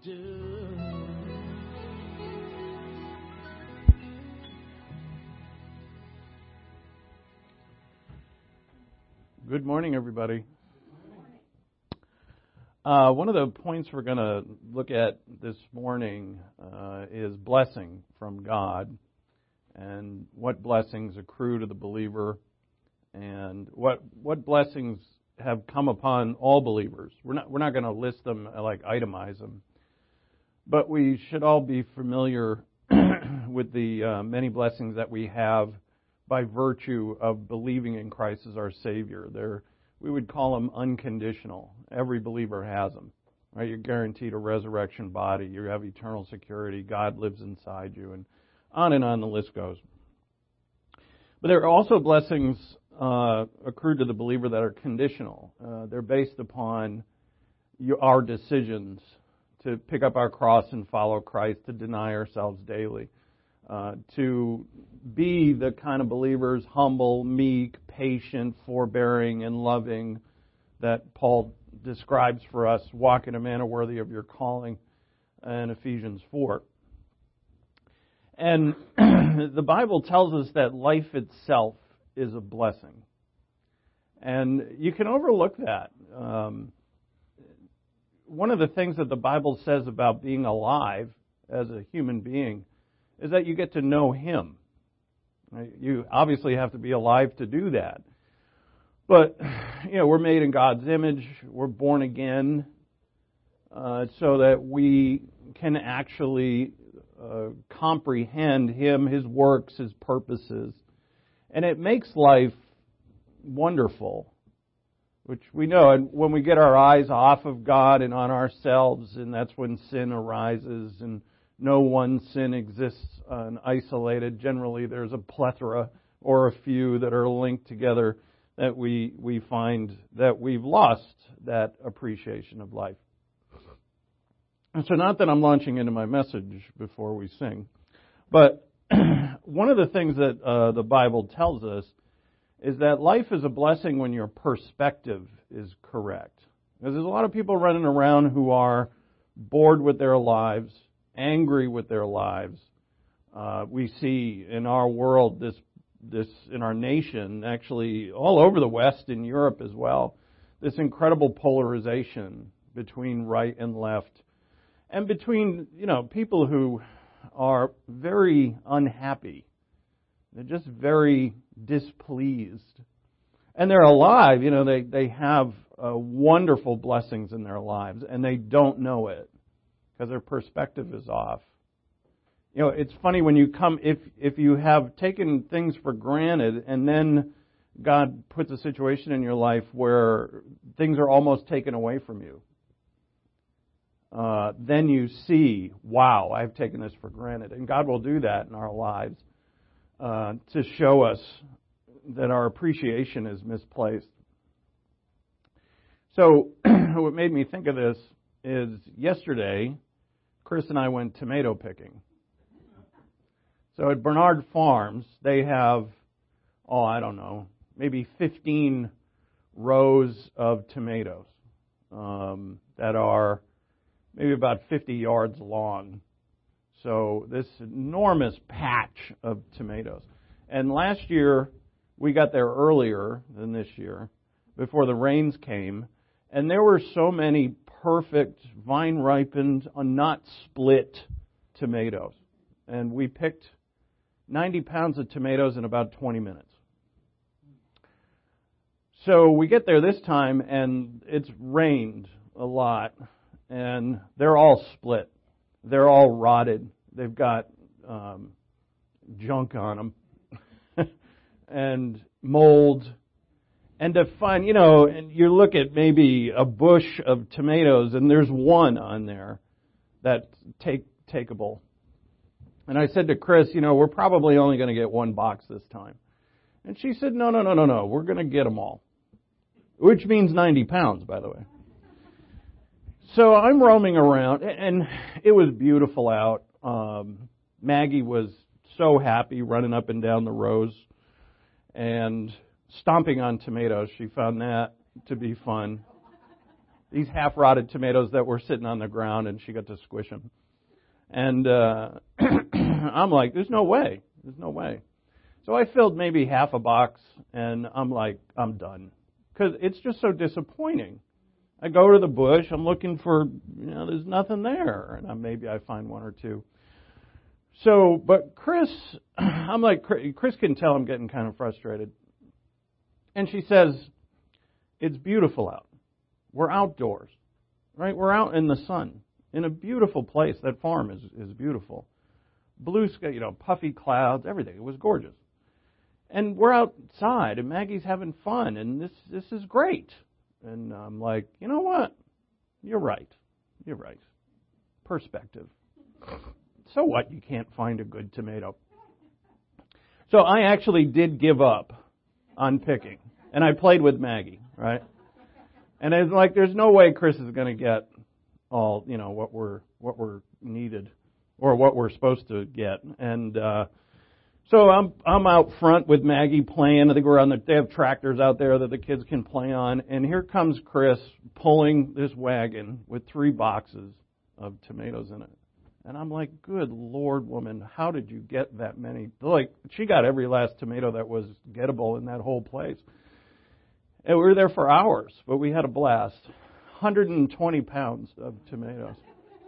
do. Good morning, everybody. One of the points we're going to look at this morning is blessing from God, and what blessings accrue to the believer, and what blessings have come upon all believers. We're not going to list them, like itemize them, but we should all be familiar with the many blessings that we have by virtue of believing in Christ as our Savior. We would call them unconditional. Every believer has them, right? You're guaranteed a resurrection body. You have eternal security. God lives inside you, and on the list goes. But there are also blessings accrued to the believer that are conditional. They're based upon our decisions to pick up our cross and follow Christ, to deny ourselves daily. To be the kind of believers, humble, meek, patient, forbearing, and loving that Paul describes for us, walk in a manner worthy of your calling in Ephesians 4. And the Bible tells us that life itself is a blessing. And you can overlook that. One of the things that the Bible says about being alive as a human being is that you get to know Him. You obviously have to be alive to do that. But, we're made in God's image. We're born again so that we can actually comprehend Him, His works, His purposes. And it makes life wonderful, which we know. And when we get our eyes off of God and on ourselves, and that's when sin arises, and no one sin exists isolated. Generally, there's a plethora or a few that are linked together that we find that we've lost that appreciation of life. And so not that I'm launching into my message before we sing, but one of the things that the Bible tells us is that life is a blessing when your perspective is correct. Because there's a lot of people running around who are bored with their lives, angry with their lives. We see in our world, this in our nation, actually all over the West, in Europe as well, this incredible polarization between right and left, and between people who are very unhappy. They're just very displeased, and they're alive. They have wonderful blessings in their lives, and they don't know it, because their perspective is off. It's funny when you come, if you have taken things for granted and then God puts a situation in your life where things are almost taken away from you, then you see, wow, I've taken this for granted. And God will do that in our lives to show us that our appreciation is misplaced. So what made me think of this is yesterday, Chris and I went tomato picking. So at Bernard Farms, they have, maybe 15 rows of tomatoes that are maybe about 50 yards long. So this enormous patch of tomatoes. And last year, we got there earlier than this year, before the rains came, and there were so many perfect, vine-ripened, not split tomatoes. And we picked 90 pounds of tomatoes in about 20 minutes. So we get there this time, and it's rained a lot, and they're all split. They're all rotted. They've got junk on them and mold. And to find, and you look at maybe a bush of tomatoes, and there's one on there that's takeable. And I said to Chris, we're probably only going to get one box this time. And she said, no, we're going to get them all. Which means 90 pounds, by the way. So I'm roaming around, and it was beautiful out. Maggie was so happy running up and down the rows and stomping on tomatoes. She found that to be fun. these half-rotted tomatoes that were sitting on the ground, and she got to squish them. And I'm like, there's no way. There's no way. So I filled maybe half a box, and I'm like, I'm done. Because it's just so disappointing. I go to the bush, I'm looking for, there's nothing there. And maybe I find one or two. So, but Chris, I'm like, Chris can tell I'm getting kind of frustrated. And she says, it's beautiful out. We're outdoors, right? We're out in the sun, in a beautiful place. That farm is beautiful. Blue sky, puffy clouds, everything. It was gorgeous. And we're outside, and Maggie's having fun, and this is great. And I'm like, you know what? You're right. You're right. Perspective. So what? You can't find a good tomato. So I actually did give up on picking, and I played with Maggie, right? And it's like, there's no way Chris is going to get all, what we're needed or what we're supposed to get. And so I'm out front with Maggie playing. I think they have tractors out there that the kids can play on. And here comes Chris pulling this wagon with 3 boxes of tomatoes in it. And I'm like, good Lord, woman, how did you get that many? Like, she got every last tomato that was gettable in that whole place. And we were there for hours, but we had a blast. 120 pounds of tomatoes.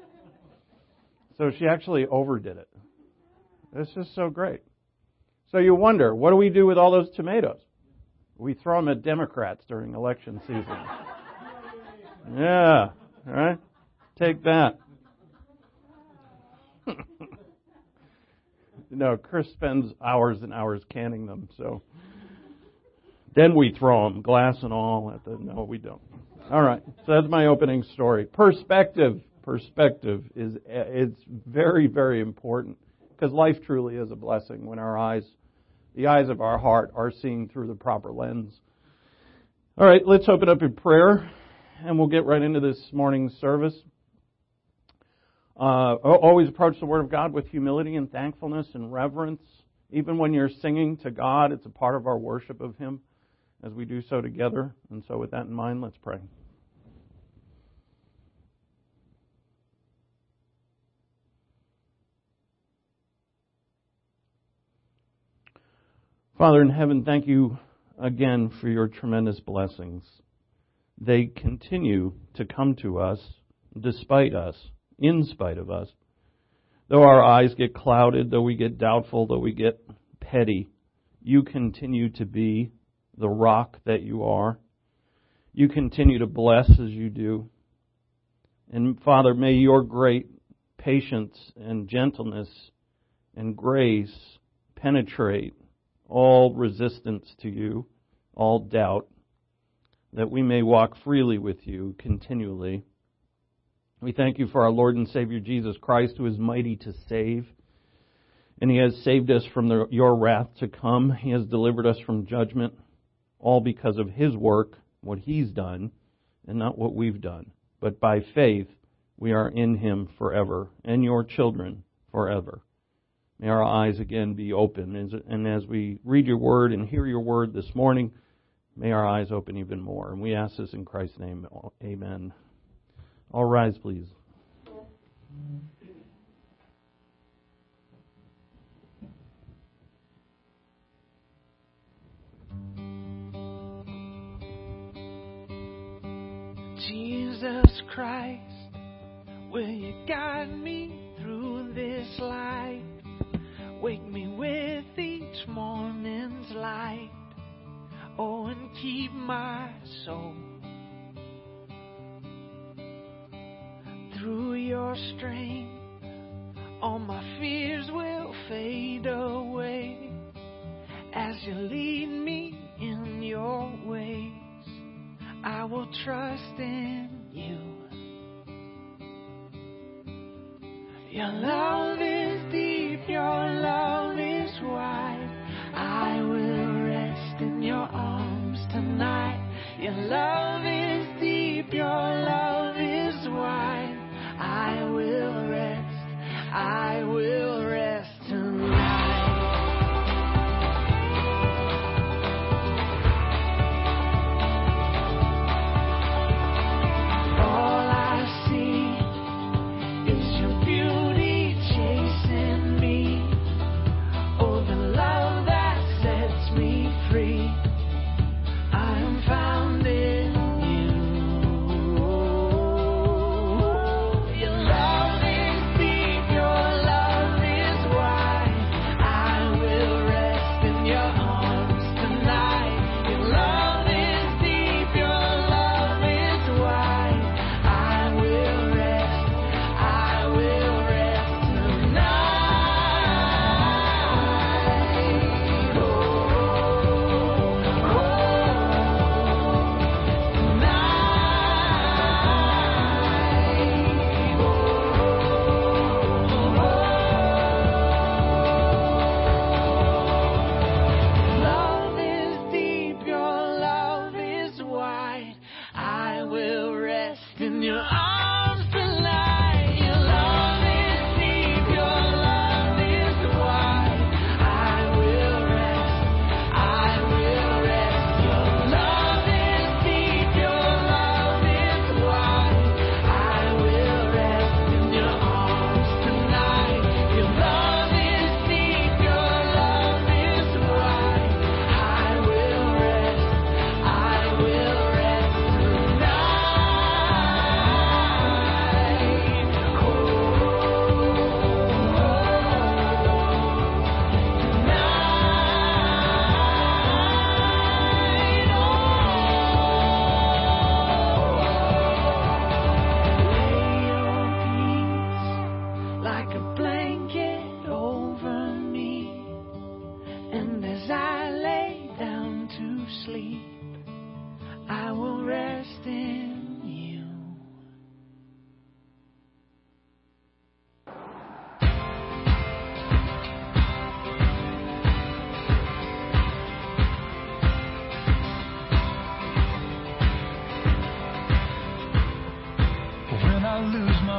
So she actually overdid it. It's just so great. So you wonder, what do we do with all those tomatoes? We throw them at Democrats during election season. Yeah, all right? Take that. Chris spends hours and hours canning them, so then we throw them, glass and all. No, we don't. All right, so that's my opening story. Perspective is very, very important, because life truly is a blessing when the eyes of our heart are seeing through the proper lens. All right, let's open up in prayer, and we'll get right into this morning's service. Always approach the Word of God with humility and thankfulness and reverence. Even when you're singing to God, it's a part of our worship of Him as we do so together. And so with that in mind, let's pray. Father in heaven, thank you again for your tremendous blessings. They continue to come to us despite us, in spite of us. Though our eyes get clouded, though we get doubtful, though we get petty, you continue to be the rock that you are. You continue to bless as you do. And Father, may your great patience and gentleness and grace penetrate all resistance to you, all doubt, that we may walk freely with you continually. We thank you for our Lord and Savior Jesus Christ, who is mighty to save. And He has saved us from your wrath to come. He has delivered us from judgment, all because of His work, what He's done, and not what we've done. But by faith, we are in Him forever, and your children forever. May our eyes again be open. And as we read your word and hear your word this morning, may our eyes open even more. And we ask this in Christ's name. Amen. All rise, please. Jesus Christ, will you guide me through this life? Wake me with each morning's light. Oh, and keep my soul. Through your strength, all my fears will fade away. As you lead me in your ways, I will trust in you. Your love is deep, your love is wide. I will rest in your arms tonight. Your love is deep, your love is wide. I will rest tonight.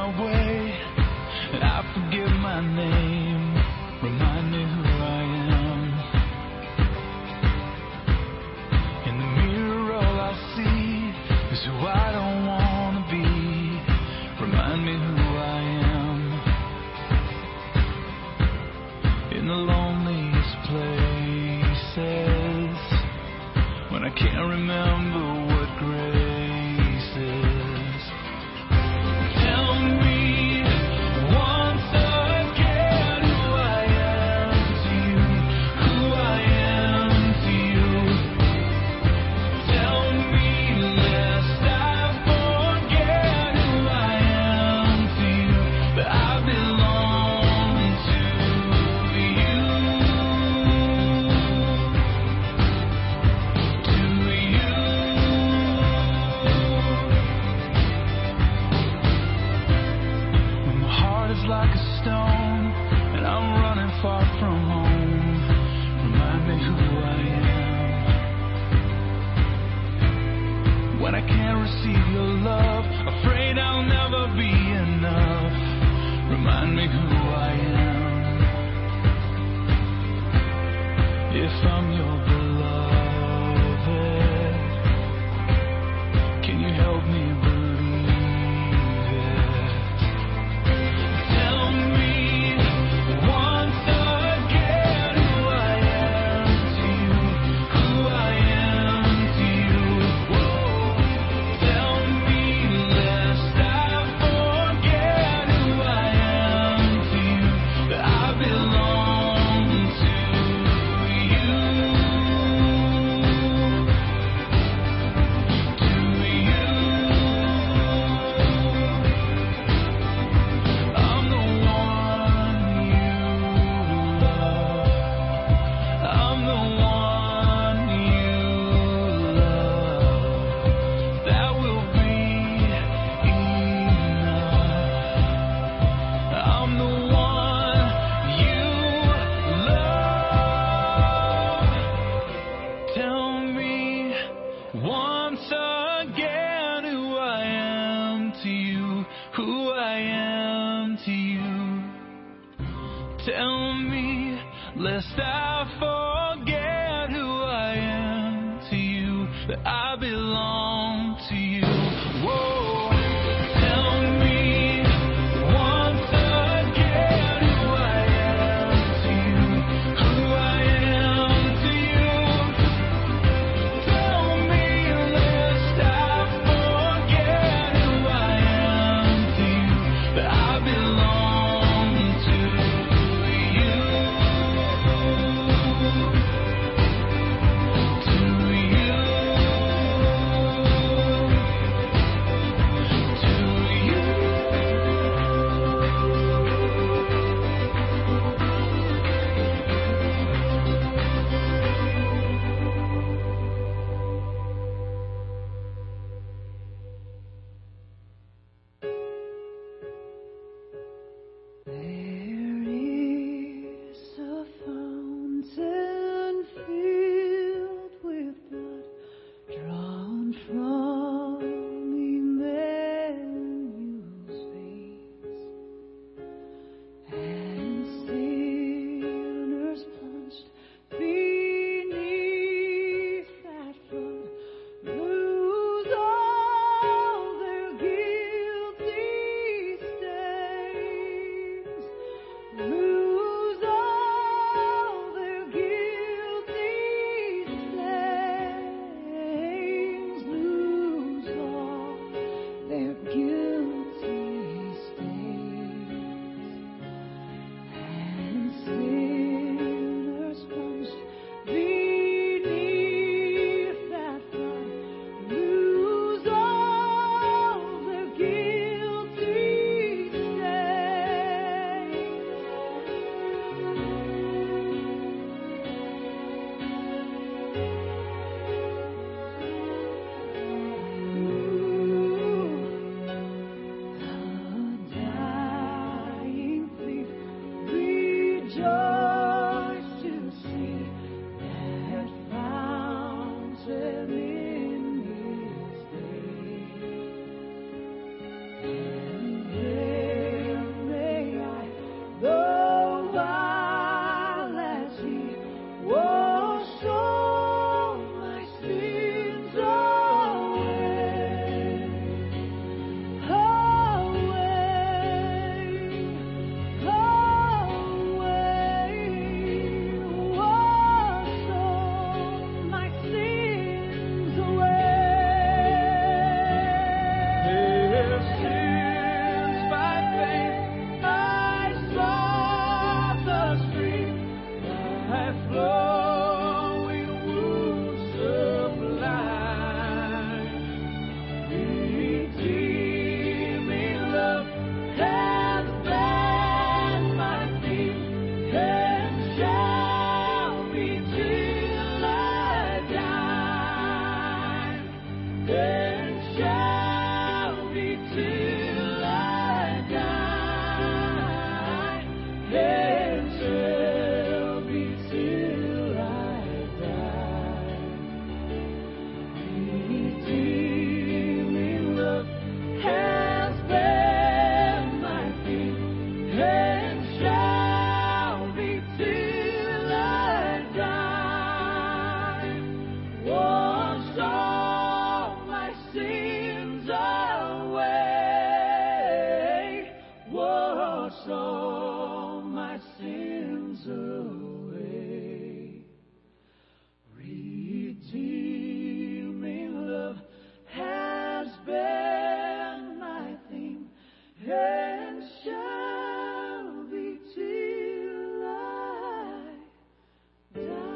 my way, and I forget my name. Remind me who I am. In the mirror all I see is who I don't want to be. Remind me who I am. In the loneliest places, when I can't remember what grace is. Tell me once again who I am to you, who I am to you. Tell me lest I forget who I am to you, that I belong to you. When my heart is like a stone and I'm running far from home, remind me who I am. When I can't receive your love, afraid I'll never be enough, remind me who I am. If I'm your beloved, can you help me believe it? Tell me once again who I am to you, who I am to you. Whoa. Tell me lest I forget who I am to you, that I belong to you. I'm the one you love. I'm the one you love. That will be enough. I'm the one you love. Tell me once again who I am to you, who I am to you. Tell me lest I forget who I am to you, that I belong to you. Whoa. Tell me once again who I am to you, who I am to you. Tell me lest I forget who I am to you, that I belong to you. To you. wash all my sins away. Redeeming love has been my theme and shall be till I die.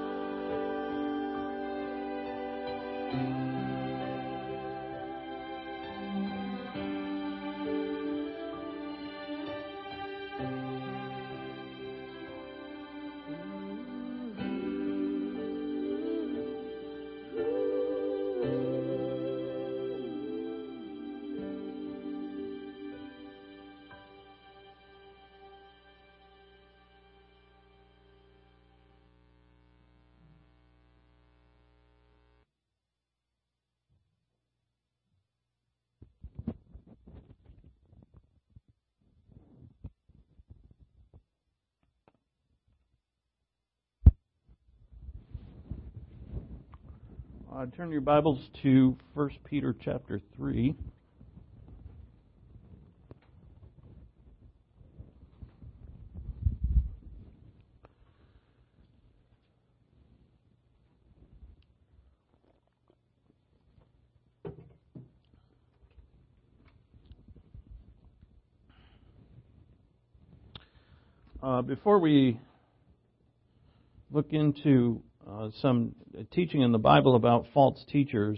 Turn your Bibles to 1 Peter chapter 3. Before we look into some teaching in the Bible about false teachers,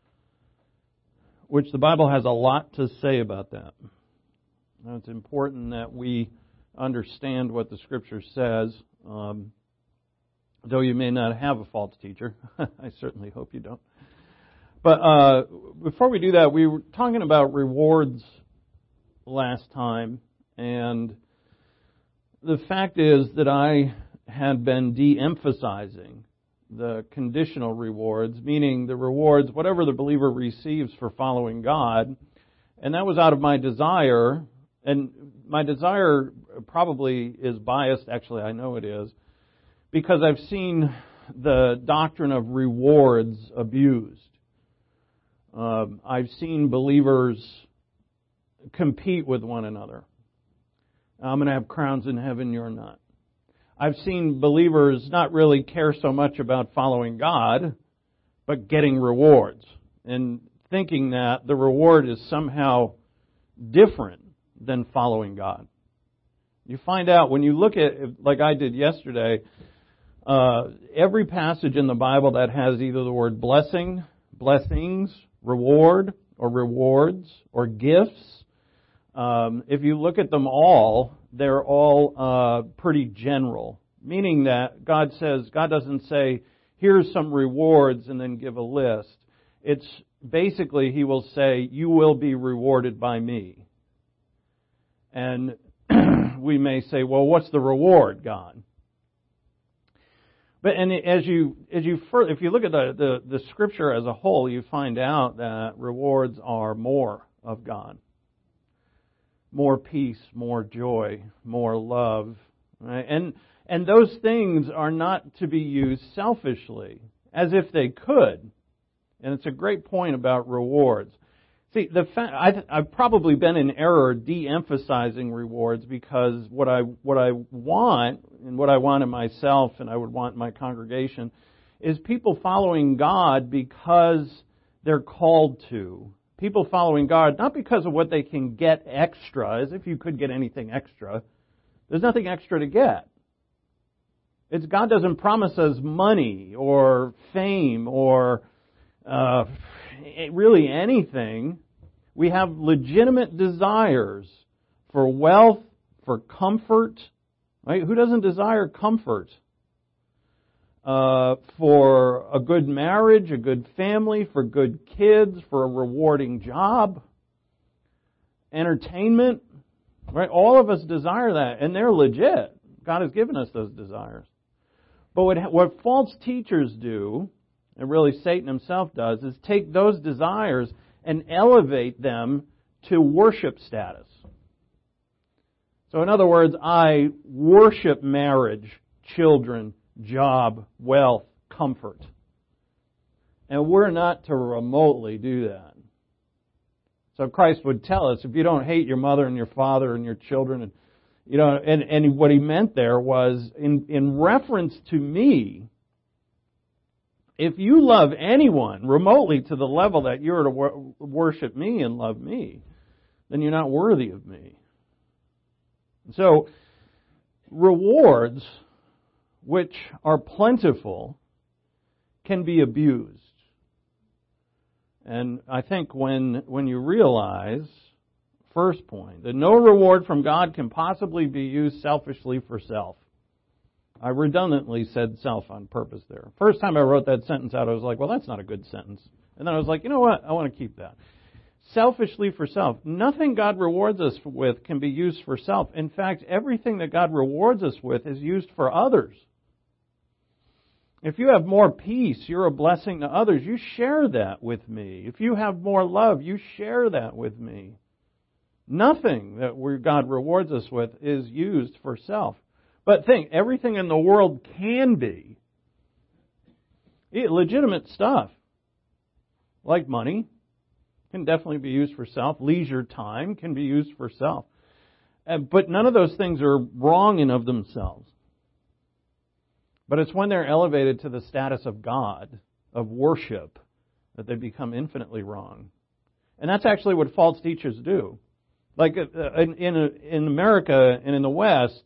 which the Bible has a lot to say about that. Now, it's important that we understand what the Scripture says, though you may not have a false teacher. I certainly hope you don't. But before we do that, we were talking about rewards last time, and the fact is that I had been de-emphasizing the conditional rewards, meaning the rewards, whatever the believer receives for following God. And that was out of my desire, and my desire probably is biased, actually I know it is, because I've seen the doctrine of rewards abused. I've seen believers compete with one another. I'm going to have crowns in heaven, you're not. I've seen believers not really care so much about following God, but getting rewards, and thinking that the reward is somehow different than following God. You find out when you look at, like I did yesterday, every passage in the Bible that has either the word blessing, blessings, reward, or rewards, or gifts, if you look at them all, they're all pretty general, meaning that God doesn't say, here's some rewards and then give a list. It's basically, He will say, you will be rewarded by me. And we may say, well, what's the reward, God? But if you look at the Scripture as a whole, you find out that rewards are more of God. More peace, more joy, more love. Right? And those things are not to be used selfishly, as if they could. And it's a great point about rewards. See, I've probably been in error de-emphasizing rewards, because what I want, and what I want in myself and I would want in my congregation, is people following God because they're called to. People following God, not because of what they can get extra, as if you could get anything extra. There's nothing extra to get. God doesn't promise us money or fame or really anything. We have legitimate desires for wealth, for comfort. Right? Who doesn't desire comfort? For a good marriage, a good family, for good kids, for a rewarding job, entertainment, right? All of us desire that, and they're legit. God has given us those desires. But what false teachers do, and really Satan himself does, is take those desires and elevate them to worship status. So in other words, I worship marriage, children, job, wealth, comfort. And we're not to remotely do that. So Christ would tell us, if you don't hate your mother and your father and your children, and And what he meant there was, in reference to me, if you love anyone remotely to the level that you're to worship me and love me, then you're not worthy of me. So, rewards, which are plentiful, can be abused. And I think when you realize, first point, that no reward from God can possibly be used selfishly for self. I redundantly said self on purpose there. First time I wrote that sentence out, I was like, well, that's not a good sentence. And then I was like, you know what? I want to keep that. Selfishly for self. Nothing God rewards us with can be used for self. In fact, everything that God rewards us with is used for others. If you have more peace, you're a blessing to others. You share that with me. If you have more love, you share that with me. Nothing that God rewards us with is used for self. But think, everything in the world can be legitimate stuff. Like money can definitely be used for self. Leisure time can be used for self. But none of those things are wrong in of themselves. But it's when they're elevated to the status of God, of worship, that they become infinitely wrong. And that's actually what false teachers do. Like in America and in the West,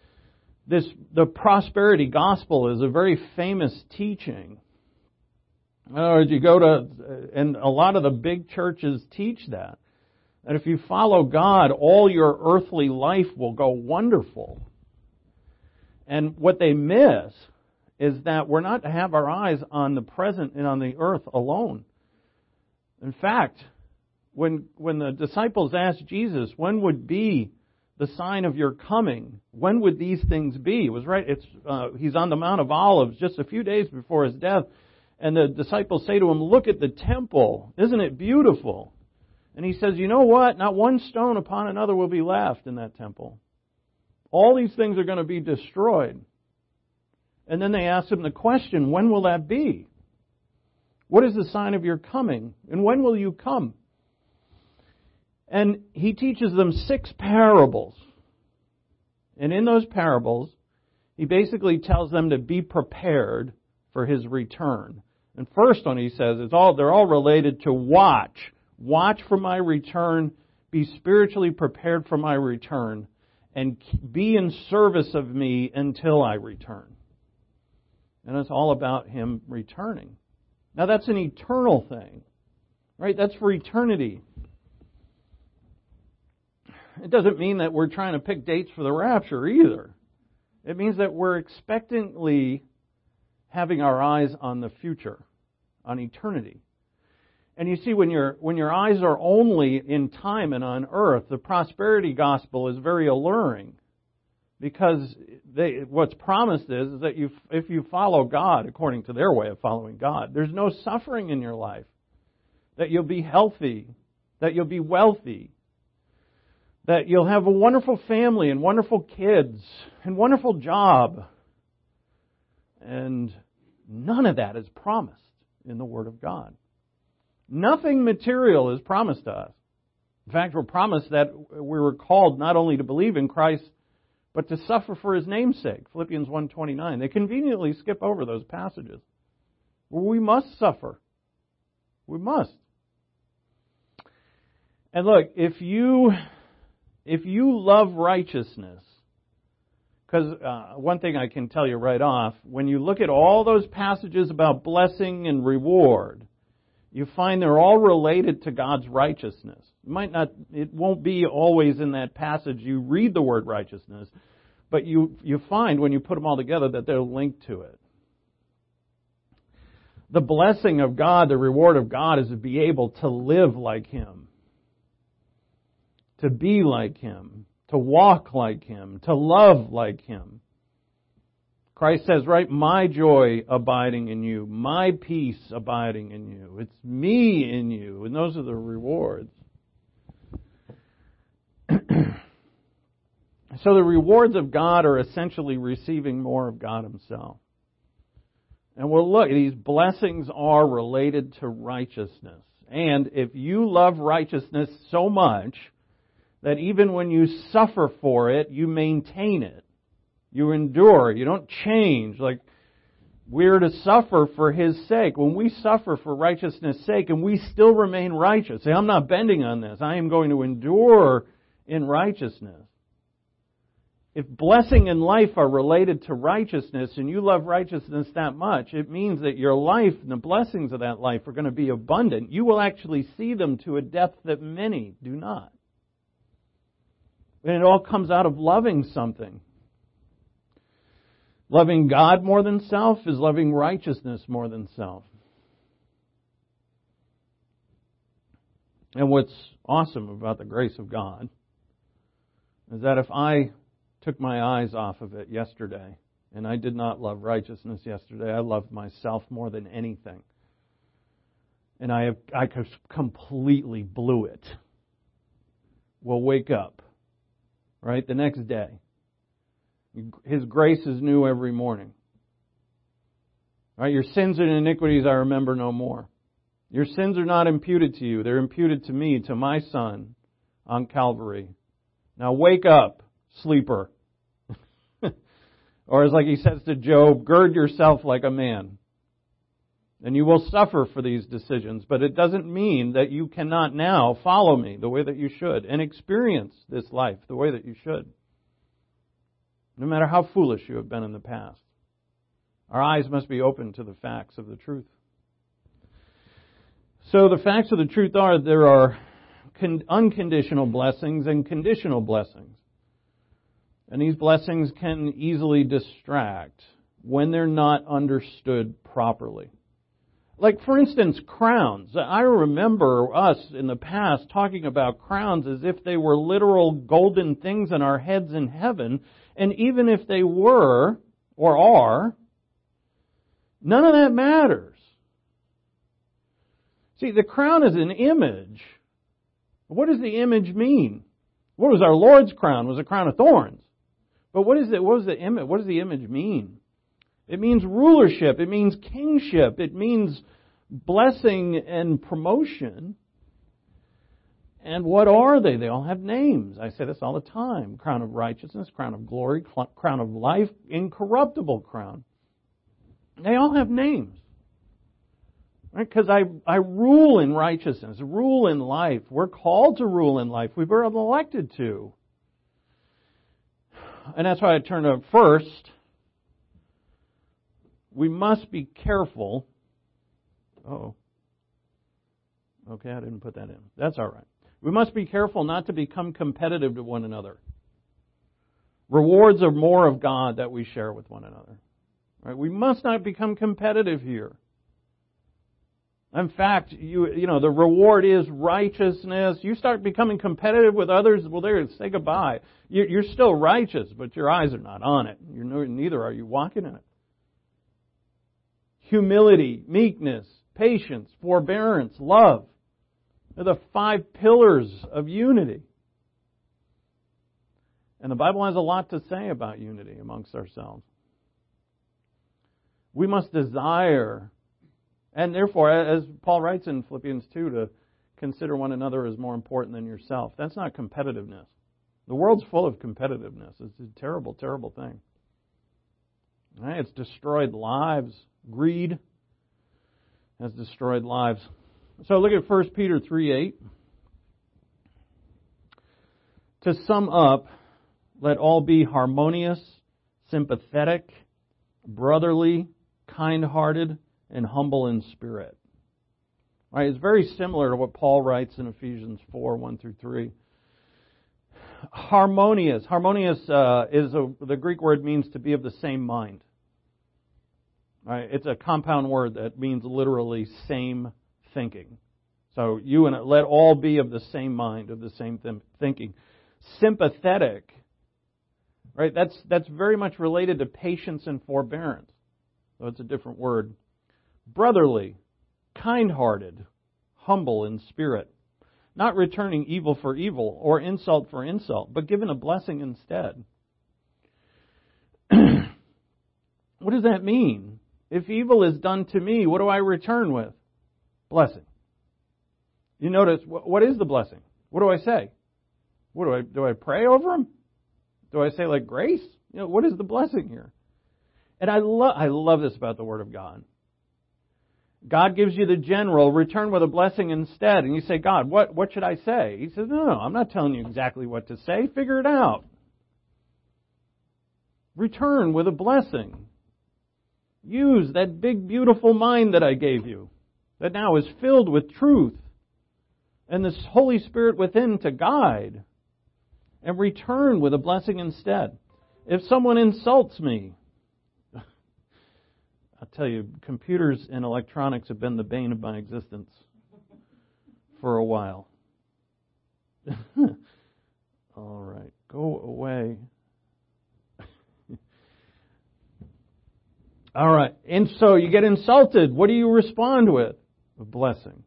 the prosperity gospel is a very famous teaching. In other words, you go to, and a lot of the big churches teach that if you follow God, all your earthly life will go wonderful. And what they miss is that we're not to have our eyes on the present and on the earth alone. In fact, when the disciples asked Jesus, when would be the sign of your coming? When would these things be? It was right. He's on the Mount of Olives just a few days before his death. And the disciples say to him, look at the temple. Isn't it beautiful? And he says, you know what? Not one stone upon another will be left in that temple. All these things are going to be destroyed. And then they ask him the question, when will that be? What is the sign of your coming? And when will you come? And he teaches them 6 parables. And in those parables, he basically tells them to be prepared for his return. And first one he says, they're all related to watch. Watch for my return. Be spiritually prepared for my return. And be in service of me until I return. And it's all about him returning. Now that's an eternal thing. Right? That's for eternity. It doesn't mean that we're trying to pick dates for the rapture either. It means that we're expectantly having our eyes on the future, on eternity. And you see, when your eyes are only in time and on earth, the prosperity gospel is very alluring. Because what's promised is that if you follow God according to their way of following God, there's no suffering in your life. That you'll be healthy, that you'll be wealthy, that you'll have a wonderful family and wonderful kids and wonderful job. And none of that is promised in the Word of God. Nothing material is promised to us. In fact, we're promised that we were called not only to believe in Christ, but to suffer for His name's sake. Philippians 1:29. They conveniently skip over those passages. Well, we must suffer. We must. And look, if you love righteousness, because one thing I can tell you right off, when you look at all those passages about blessing and reward, you find they're all related to God's righteousness. It won't be always in that passage you read the word righteousness, but you find when you put them all together that they're linked to it. The blessing of God, the reward of God, is to be able to live like Him, to be like Him, to walk like Him, to love like Him. Christ says, right, my joy abiding in you, my peace abiding in you. It's me in you, and those are the rewards. So the rewards of God are essentially receiving more of God Himself. And we'll look, these blessings are related to righteousness. And if you love righteousness so much that even when you suffer for it, you maintain it. You endure. You don't change. Like, we're to suffer for His sake. When we suffer for righteousness' sake and we still remain righteous, say, I'm not bending on this. I am going to endure in righteousness. If blessing and life are related to righteousness and you love righteousness that much, it means that your life and the blessings of that life are going to be abundant. You will actually see them to a depth that many do not. And it all comes out of loving something. Loving God more than self is loving righteousness more than self. And what's awesome about the grace of God is that if I took my eyes off of it yesterday, and I did not love righteousness yesterday, I loved myself more than anything. And I completely blew it. We'll wake up, right, the next day. His grace is new every morning. Right, your sins and iniquities I remember no more. Your sins are not imputed to you. They're imputed to me, to my Son on Calvary. Now wake up, sleeper. Or as like He says to Job, gird yourself like a man. And you will suffer for these decisions. But it doesn't mean that you cannot now follow me the way that you should and experience this life the way that you should. No matter how foolish you have been in the past. Our eyes must be open to the facts of the truth. So the facts of the truth are there are unconditional blessings and conditional blessings. And these blessings can easily distract when they're not understood properly. Like, for instance, crowns. I remember us in the past talking about crowns as if they were literal golden things on our heads in heaven. And even if they were, or are, none of that matters. See, the crown is an image. What does the image mean? What was our Lord's crown? It was a crown of thorns. But what is it? What does the image mean? It means rulership. It means kingship. It means blessing and promotion. And what are they? They all have names. I say this all the time. Crown of righteousness, crown of glory, crown of life, incorruptible crown. They all have names. Right? Because I rule in righteousness, rule in life. We're called to rule in life. We were elected to. And that's why I turn to first. We must be careful. Oh. Okay, I didn't put that in. That's all right. We must be careful not to become competitive to one another. Rewards are more of God that we share with one another. Right? We must not become competitive here. In fact, you know, the reward is righteousness. You start becoming competitive with others, well, there, say goodbye. You're still righteous, but your eyes are not on it. Neither are you walking in it. Humility, meekness, patience, forbearance, love. They're the 5 pillars of unity. And the Bible has a lot to say about unity amongst ourselves. We must desire, and therefore, as Paul writes in Philippians 2, to consider one another as more important than yourself. That's not competitiveness. The world's full of competitiveness. It's a terrible, terrible thing. Right? It's destroyed lives. Greed has destroyed lives. So look at 1 Peter 3:8. To sum up, let all be harmonious, sympathetic, brotherly, kind-hearted, and humble in spirit. Right? It's very similar to what Paul writes in Ephesians 4:1-3. Harmonious. Harmonious the Greek word means to be of the same mind. Right? It's a compound word that means literally same thinking. So you and let all be of the same mind, of the same thinking. Sympathetic. Right? That's very much related to patience and forbearance. So it's a different word. Brotherly, kind-hearted, humble in spirit, not returning evil for evil or insult for insult, but giving a blessing instead. What does that mean? If evil is done to me, what do I return with? Blessing. You notice, what is the blessing? What do I say? What do I pray over them? Do I say like grace? What is the blessing here? And I love this about the Word of God. God gives you the general, return with a blessing instead. And you say, God, what should I say? He says, no, I'm not telling you exactly what to say. Figure it out. Return with a blessing. Use that big, beautiful mind that I gave you, that now is filled with truth, and this Holy Spirit within to guide. And return with a blessing instead. If someone insults me, I'll tell you, computers and electronics have been the bane of my existence for a while. All right, go away. All right, and so you get insulted. What do you respond with? A blessing.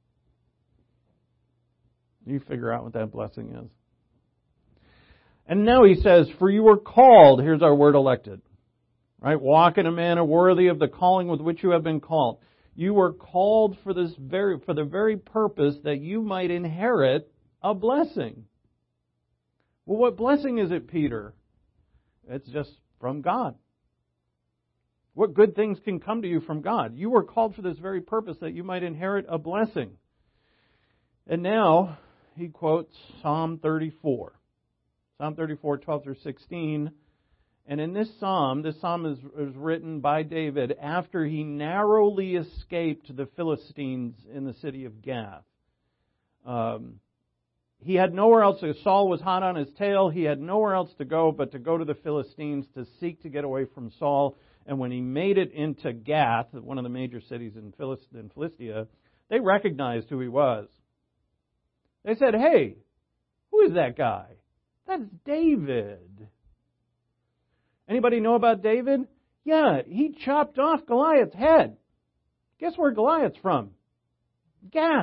You figure out what that blessing is. And now he says, for you were called, here's our word elected. Right? Walk in a manner worthy of the calling with which you have been called. You were called for the very purpose that you might inherit a blessing. Well, what blessing is it, Peter? It's just from God. What good things can come to you from God? You were called for this very purpose that you might inherit a blessing. And now he quotes Psalm 34. Psalm 34, 12 through 16. And in this psalm is written by David after he narrowly escaped the Philistines in the city of Gath. He had nowhere else. Saul was hot on his tail. He had nowhere else to go but to go to the Philistines to seek to get away from Saul. And when he made it into Gath, one of the major cities in Philistia, they recognized who he was. They said, hey, who is that guy? That's David. Anybody know about David? Yeah, he chopped off Goliath's head. Guess where Goliath's from? Gath.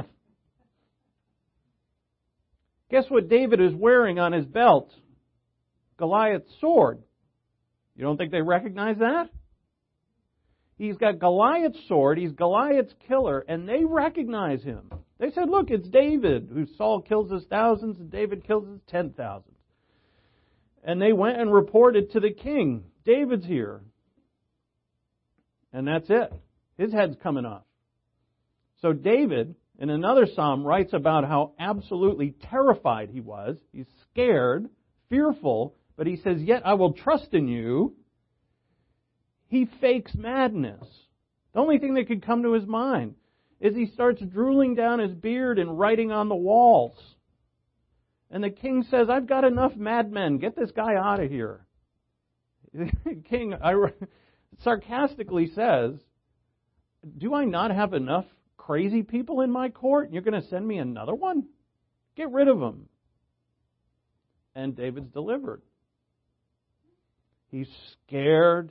Guess what David is wearing on his belt? Goliath's sword. You don't think they recognize that? He's got Goliath's sword, he's Goliath's killer, and they recognize him. They said, look, it's David, who Saul kills his thousands and David kills his 10,000. And they went and reported to the king, David's here. And that's it. His head's coming off. So David, in another psalm, writes about how absolutely terrified he was. He's scared, fearful, but he says, yet I will trust in you. He fakes madness. The only thing that could come to his mind is he starts drooling down his beard and writing on the walls. And the king says, I've got enough madmen. Get this guy out of here. The king sarcastically says, do I not have enough crazy people in my court? You're going to send me another one? Get rid of them. And David's delivered. He's scared.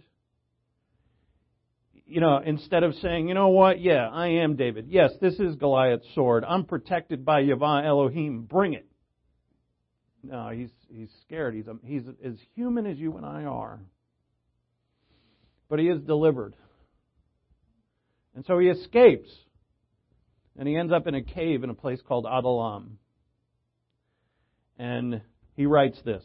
Instead of saying, you know what, yeah, I am David. Yes, this is Goliath's sword. I'm protected by Yahweh Elohim. Bring it. No, he's scared. He's as human as you and I are. But he is delivered. And so he escapes. And he ends up in a cave in a place called Adullam. And he writes this.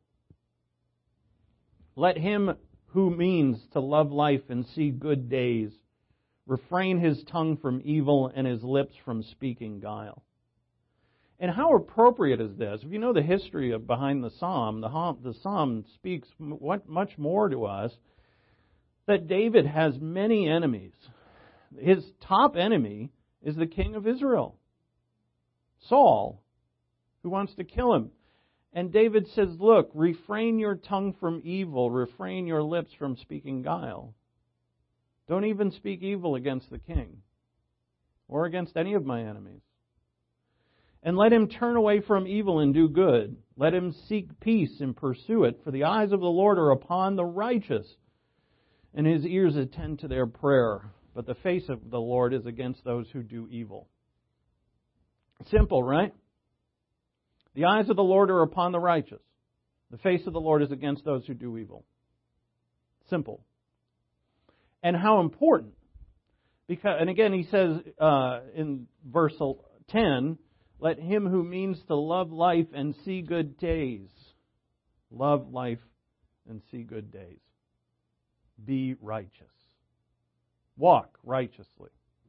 Let him who means to love life and see good days refrain his tongue from evil and his lips from speaking guile. And how appropriate is this? If you know the history behind the psalm, the psalm speaks much more to us that David has many enemies. His top enemy is the king of Israel, Saul, who wants to kill him. And David says, look, refrain your tongue from evil, refrain your lips from speaking guile. Don't even speak evil against the king or against any of my enemies. And let him turn away from evil and do good. Let him seek peace and pursue it. For the eyes of the Lord are upon the righteous, and his ears attend to their prayer. But the face of the Lord is against those who do evil. Simple, right? The eyes of the Lord are upon the righteous. The face of the Lord is against those who do evil. Simple. And how important. And again, he says in verse 10, Let him who means to love life and see good days, love life and see good days. Be righteous. Walk righteously.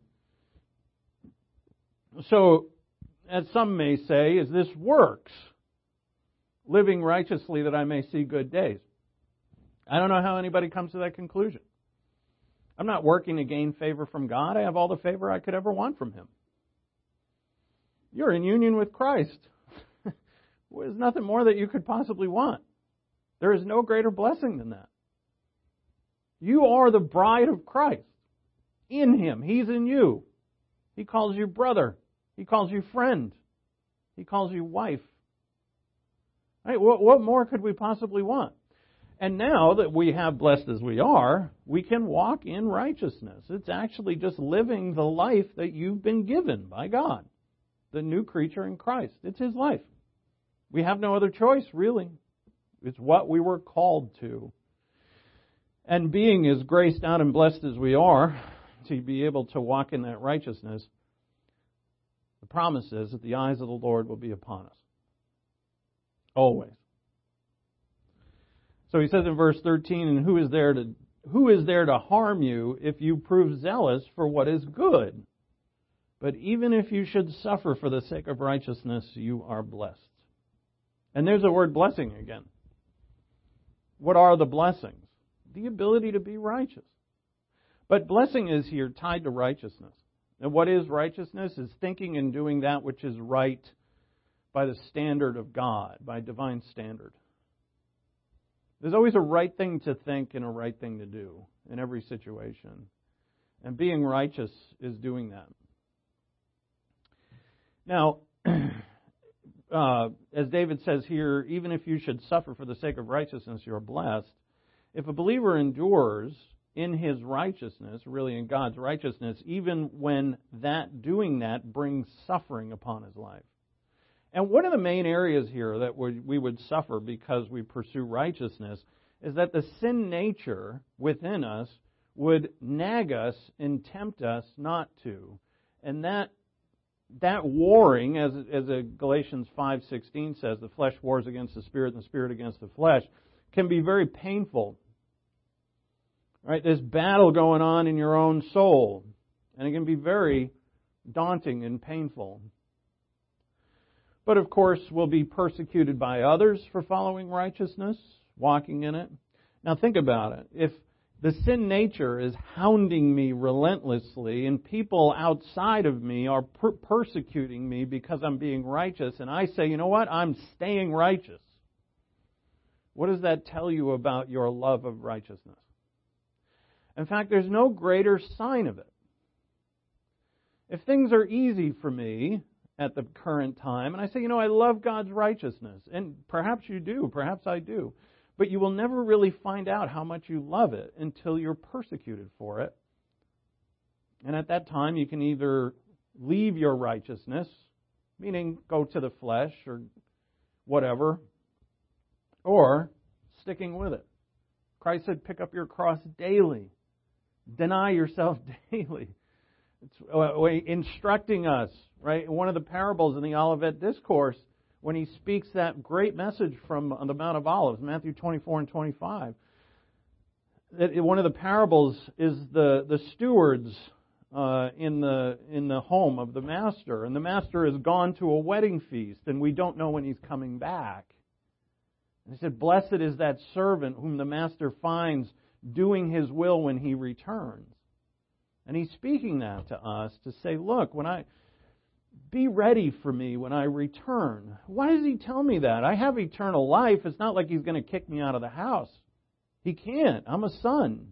So, as some may say, is this works? Living righteously that I may see good days. I don't know how anybody comes to that conclusion. I'm not working to gain favor from God. I have all the favor I could ever want from Him. You're in union with Christ. There's nothing more that you could possibly want. There is no greater blessing than that. You are the bride of Christ. In Him. He's in you. He calls you brother. He calls you friend. He calls you wife. Right? What more could we possibly want? And now that we have blessed as we are, we can walk in righteousness. It's actually just living the life that you've been given by God. The new creature in Christ. It's His life. We have no other choice, really. It's what we were called to. And being as graced out and blessed as we are, to be able to walk in that righteousness, the promise is that the eyes of the Lord will be upon us. Always. So he says in verse 13, and who is there to harm you if you prove zealous for what is good? But even if you should suffer for the sake of righteousness, you are blessed. And there's the word blessing again. What are the blessings? The ability to be righteous. But blessing is here tied to righteousness. And what is righteousness? Is thinking and doing that which is right by the standard of God, by divine standard. There's always a right thing to think and a right thing to do in every situation. And being righteous is doing that. Now, as David says here, even if you should suffer for the sake of righteousness, you're blessed. If a believer endures in his righteousness, really in God's righteousness, even when doing that brings suffering upon his life. And one of the main areas here that we would suffer because we pursue righteousness is that the sin nature within us would nag us and tempt us not to. And that warring, as Galatians 5:16 says, the flesh wars against the spirit and the spirit against the flesh, can be very painful. Right? This battle going on in your own soul. And it can be very daunting and painful. But of course, we'll be persecuted by others for following righteousness, walking in it. Now think about it. If the sin nature is hounding me relentlessly and people outside of me are persecuting me because I'm being righteous, and I say, you know what, I'm staying righteous. What does that tell you about your love of righteousness? In fact, there's no greater sign of it. If things are easy for me at the current time, and I say, you know, I love God's righteousness, and perhaps you do, perhaps I do, but you will never really find out how much you love it until you're persecuted for it. And at that time, you can either leave your righteousness, meaning go to the flesh or whatever, or sticking with it. Christ said, pick up your cross daily. Deny yourself daily. It's instructing us, right? One of the parables in the Olivet Discourse, when he speaks that great message from the Mount of Olives, Matthew 24 and 25, that one of the parables is the stewards in the home of the master, and the master has gone to a wedding feast, and we don't know when he's coming back. And he said, blessed is that servant whom the master finds doing his will when he returns. And he's speaking that to us to say, look, be ready for me when I return. Why does he tell me that? I have eternal life. It's not like he's going to kick me out of the house. He can't. I'm a son.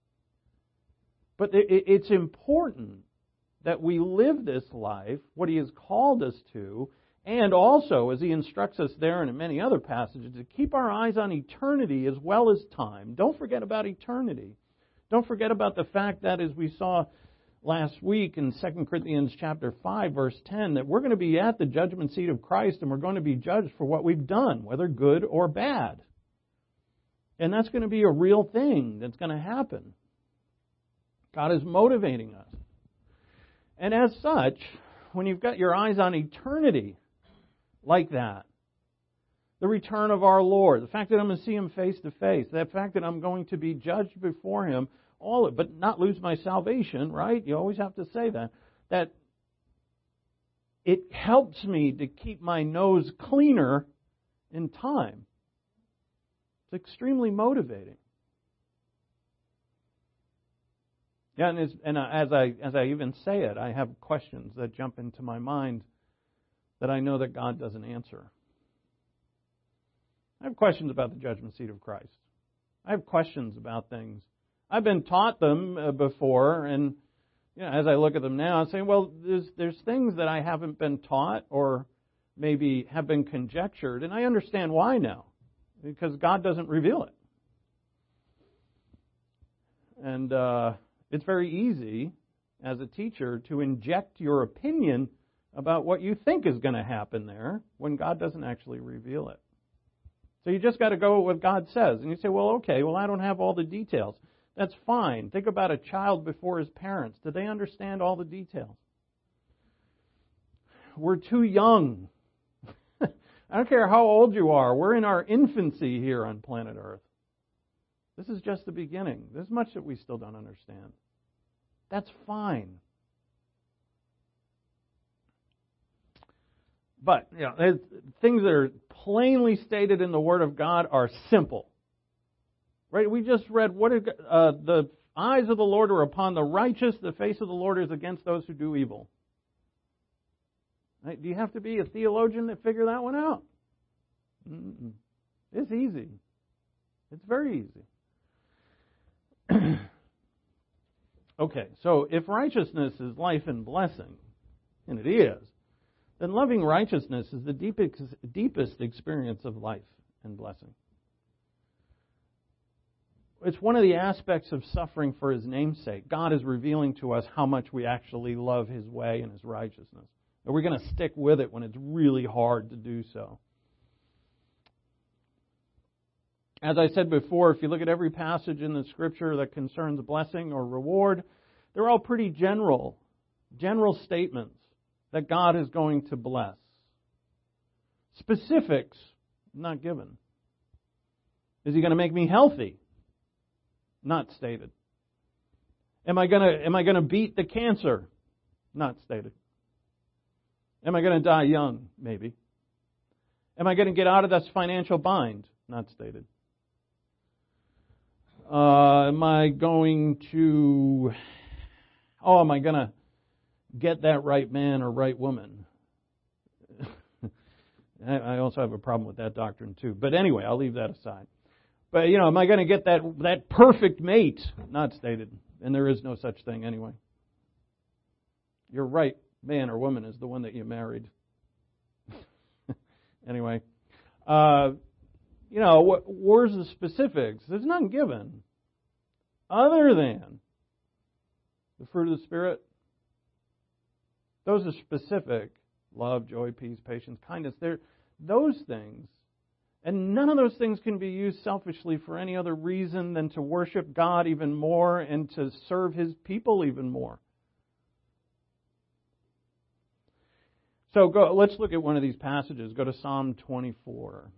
But it's important that we live this life, what he has called us to, and also, as he instructs us there and in many other passages, to keep our eyes on eternity as well as time. Don't forget about eternity. Don't forget about the fact that, as we saw last week in 2 Corinthians chapter 5, verse 10, that we're going to be at the judgment seat of Christ and we're going to be judged for what we've done, whether good or bad. And that's going to be a real thing that's going to happen. God is motivating us. And as such, when you've got your eyes on eternity like that, the return of our Lord, the fact that I'm going to see Him face to face, the fact that I'm going to be judged before Him, but not lose my salvation, right? You always have to say that it helps me to keep my nose cleaner in time. It's extremely motivating. Yeah, and as I even say it, I have questions that jump into my mind that I know that God doesn't answer. I have questions about the judgment seat of Christ. I have questions about things. I've been taught them before, and as I look at them now, I'm saying, well, there's things that I haven't been taught or maybe have been conjectured, and I understand why now, because God doesn't reveal it. And it's very easy as a teacher to inject your opinion about what you think is going to happen there when God doesn't actually reveal it. So you just got to go with what God says. And you say, well, okay, I don't have all the details. That's fine. Think about a child before his parents. Do they understand all the details? We're too young. I don't care how old you are. We're in our infancy here on planet Earth. This is just the beginning. There's much that we still don't understand. That's fine. But things that are plainly stated in the Word of God are simple. Right? We just read, the eyes of the Lord are upon the righteous, the face of the Lord is against those who do evil. Right? Do you have to be a theologian to figure that one out? Mm-mm. It's easy. It's very easy. Okay, so if righteousness is life and blessing, and it is, then loving righteousness is the deepest experience of life and blessing. It's one of the aspects of suffering for His name's sake. God is revealing to us how much we actually love His way and His righteousness. And we're going to stick with it when it's really hard to do so. As I said before, if you look at every passage in the Scripture that concerns blessing or reward, they're all pretty general statements that God is going to bless. Specifics, not given. Is He going to make me healthy? Not stated. Am I going to beat the cancer? Not stated. Am I going to die young? Maybe. Am I going to get out of this financial bind? Not stated. Am I going to get that right man or right woman? I also have a problem with that doctrine too. But anyway, I'll leave that aside. But, am I going to get that perfect mate? Not stated. And there is no such thing anyway. Your right man or woman is the one that you married. Anyway. Where's the specifics? There's none given. Other than the fruit of the Spirit. Those are specific. Love, joy, peace, patience, kindness. They're those things. And none of those things can be used selfishly for any other reason than to worship God even more and to serve His people even more. So let's look at one of these passages. Go to Psalm 24.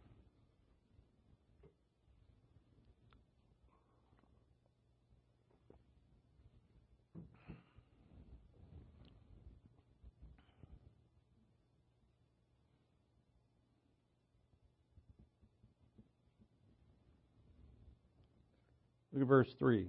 Look at verse 3.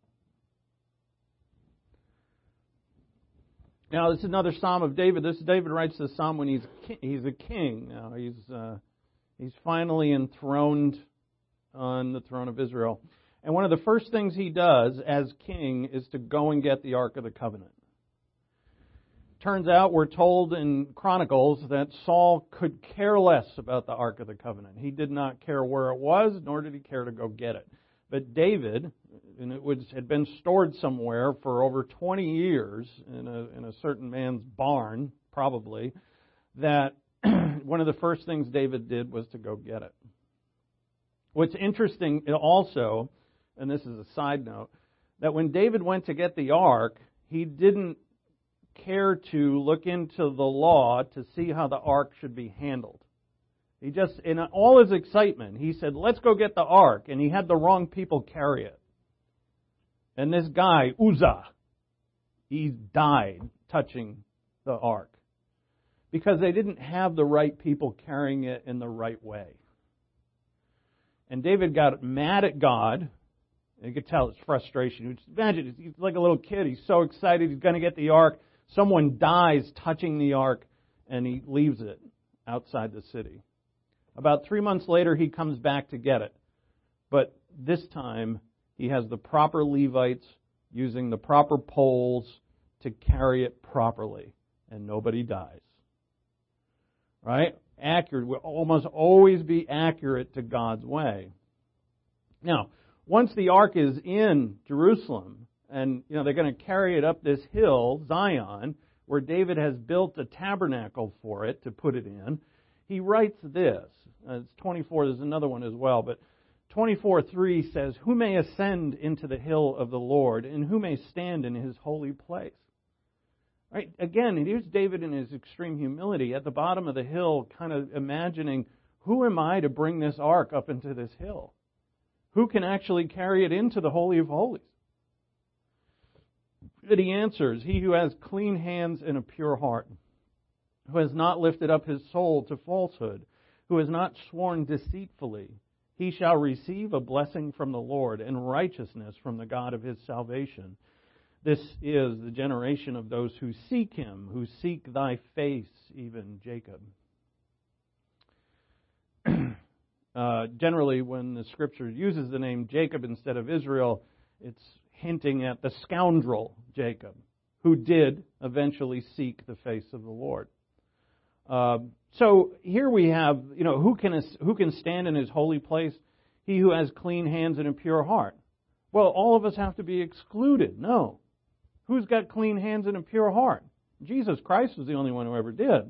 Now, this is another Psalm of David. David writes this Psalm when he's a king. Now, he's finally enthroned on the throne of Israel. And one of the first things he does as king is to go and get the Ark of the Covenant. Turns out, we're told in Chronicles that Saul could care less about the Ark of the Covenant. He did not care where it was, nor did he care to go get it. But David, and had been stored somewhere for over 20 years in a certain man's barn, probably, that one of the first things David did was to go get it. What's interesting also, and this is a side note, that when David went to get the ark, he didn't care to look into the law to see how the ark should be handled. He just, in all his excitement, he said, let's go get the ark. And he had the wrong people carry it. And this guy, Uzzah, he died touching the ark. Because they didn't have the right people carrying it in the right way. And David got mad at God. You could tell his frustration. Imagine, he's like a little kid. He's so excited. He's going to get the ark. Someone dies touching the ark, and he leaves it outside the city. About 3 months later, he comes back to get it. But this time, he has the proper Levites using the proper poles to carry it properly, and nobody dies. Right? Accurate. Will almost always be accurate to God's way. Now, once the ark is in Jerusalem, and they're going to carry it up this hill, Zion, where David has built a tabernacle for it to put it in, he writes this. It's 24, there's another one as well, but 24:3 says, "Who may ascend into the hill of the Lord, and who may stand in his holy place?" Right? Again, here's David in his extreme humility at the bottom of the hill, kind of imagining, who am I to bring this ark up into this hill? Who can actually carry it into the Holy of Holies? But he answers, "He who has clean hands and a pure heart, who has not lifted up his soul to falsehood, who has not sworn deceitfully, he shall receive a blessing from the Lord and righteousness from the God of his salvation. This is the generation of those who seek him, who seek thy face, even Jacob." Generally, when the Scripture uses the name Jacob instead of Israel, it's hinting at the scoundrel Jacob, who did eventually seek the face of the Lord. So here we have, who can stand in his holy place? He who has clean hands and a pure heart. Well, all of us have to be excluded. No. Who's got clean hands and a pure heart? Jesus Christ was the only one who ever did.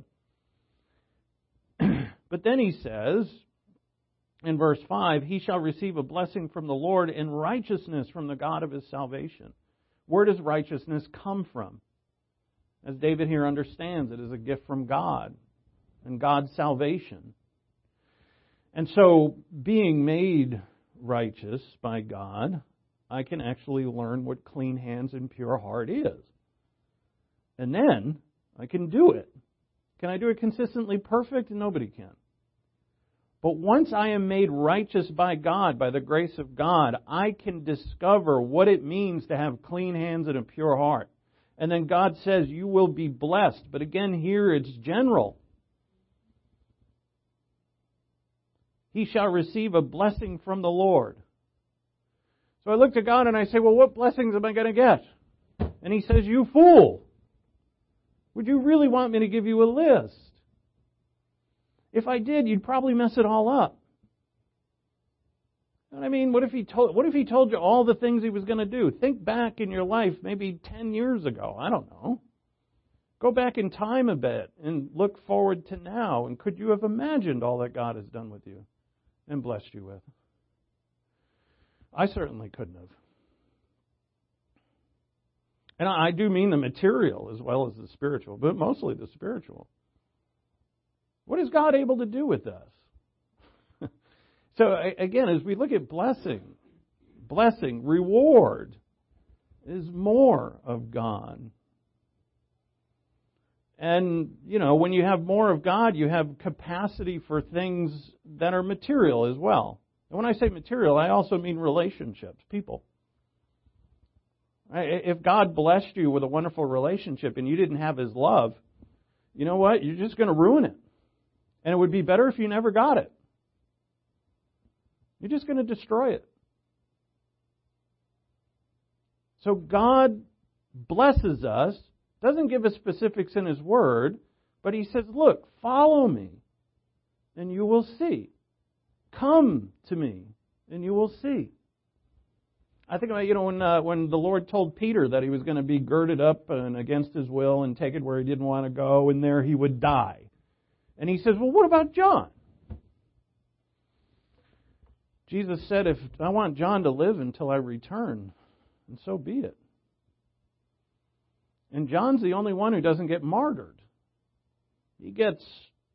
But then he says, in verse 5, "He shall receive a blessing from the Lord and righteousness from the God of his salvation." Where does righteousness come from? As David here understands, it is a gift from God and God's salvation. And so, being made righteous by God, I can actually learn what clean hands and pure heart is. And then, I can do it. Can I do it consistently perfect? Nobody can. But once I am made righteous by God, by the grace of God, I can discover what it means to have clean hands and a pure heart. And then God says, you will be blessed. But again, here it's general. He shall receive a blessing from the Lord. So I look to God and I say, well, what blessings am I going to get? And He says, you fool. Would you really want me to give you a list? If I did, you'd probably mess it all up. You know what I mean? What if He told you all the things He was going to do? Think back in your life, maybe 10 years ago. I don't know. Go back in time a bit and look forward to now. And could you have imagined all that God has done with you and blessed you with? I certainly couldn't have. And I do mean the material as well as the spiritual, but mostly the spiritual. What is God able to do with us? So again, as we look at blessing, reward is more of God. And, when you have more of God, you have capacity for things that are material as well. And when I say material, I also mean relationships, people. If God blessed you with a wonderful relationship and you didn't have His love, you know what? You're just going to ruin it. And it would be better if you never got it. You're just going to destroy it. So God blesses us, doesn't give us specifics in His Word, but He says, look, follow me, and you will see. Come to me, and you will see. I think about, when the Lord told Peter that he was going to be girded up and against his will and taken where he didn't want to go, and there he would die. And he says, well, what about John? Jesus said, if I want John to live until I return, and so be it. And John's the only one who doesn't get martyred. He gets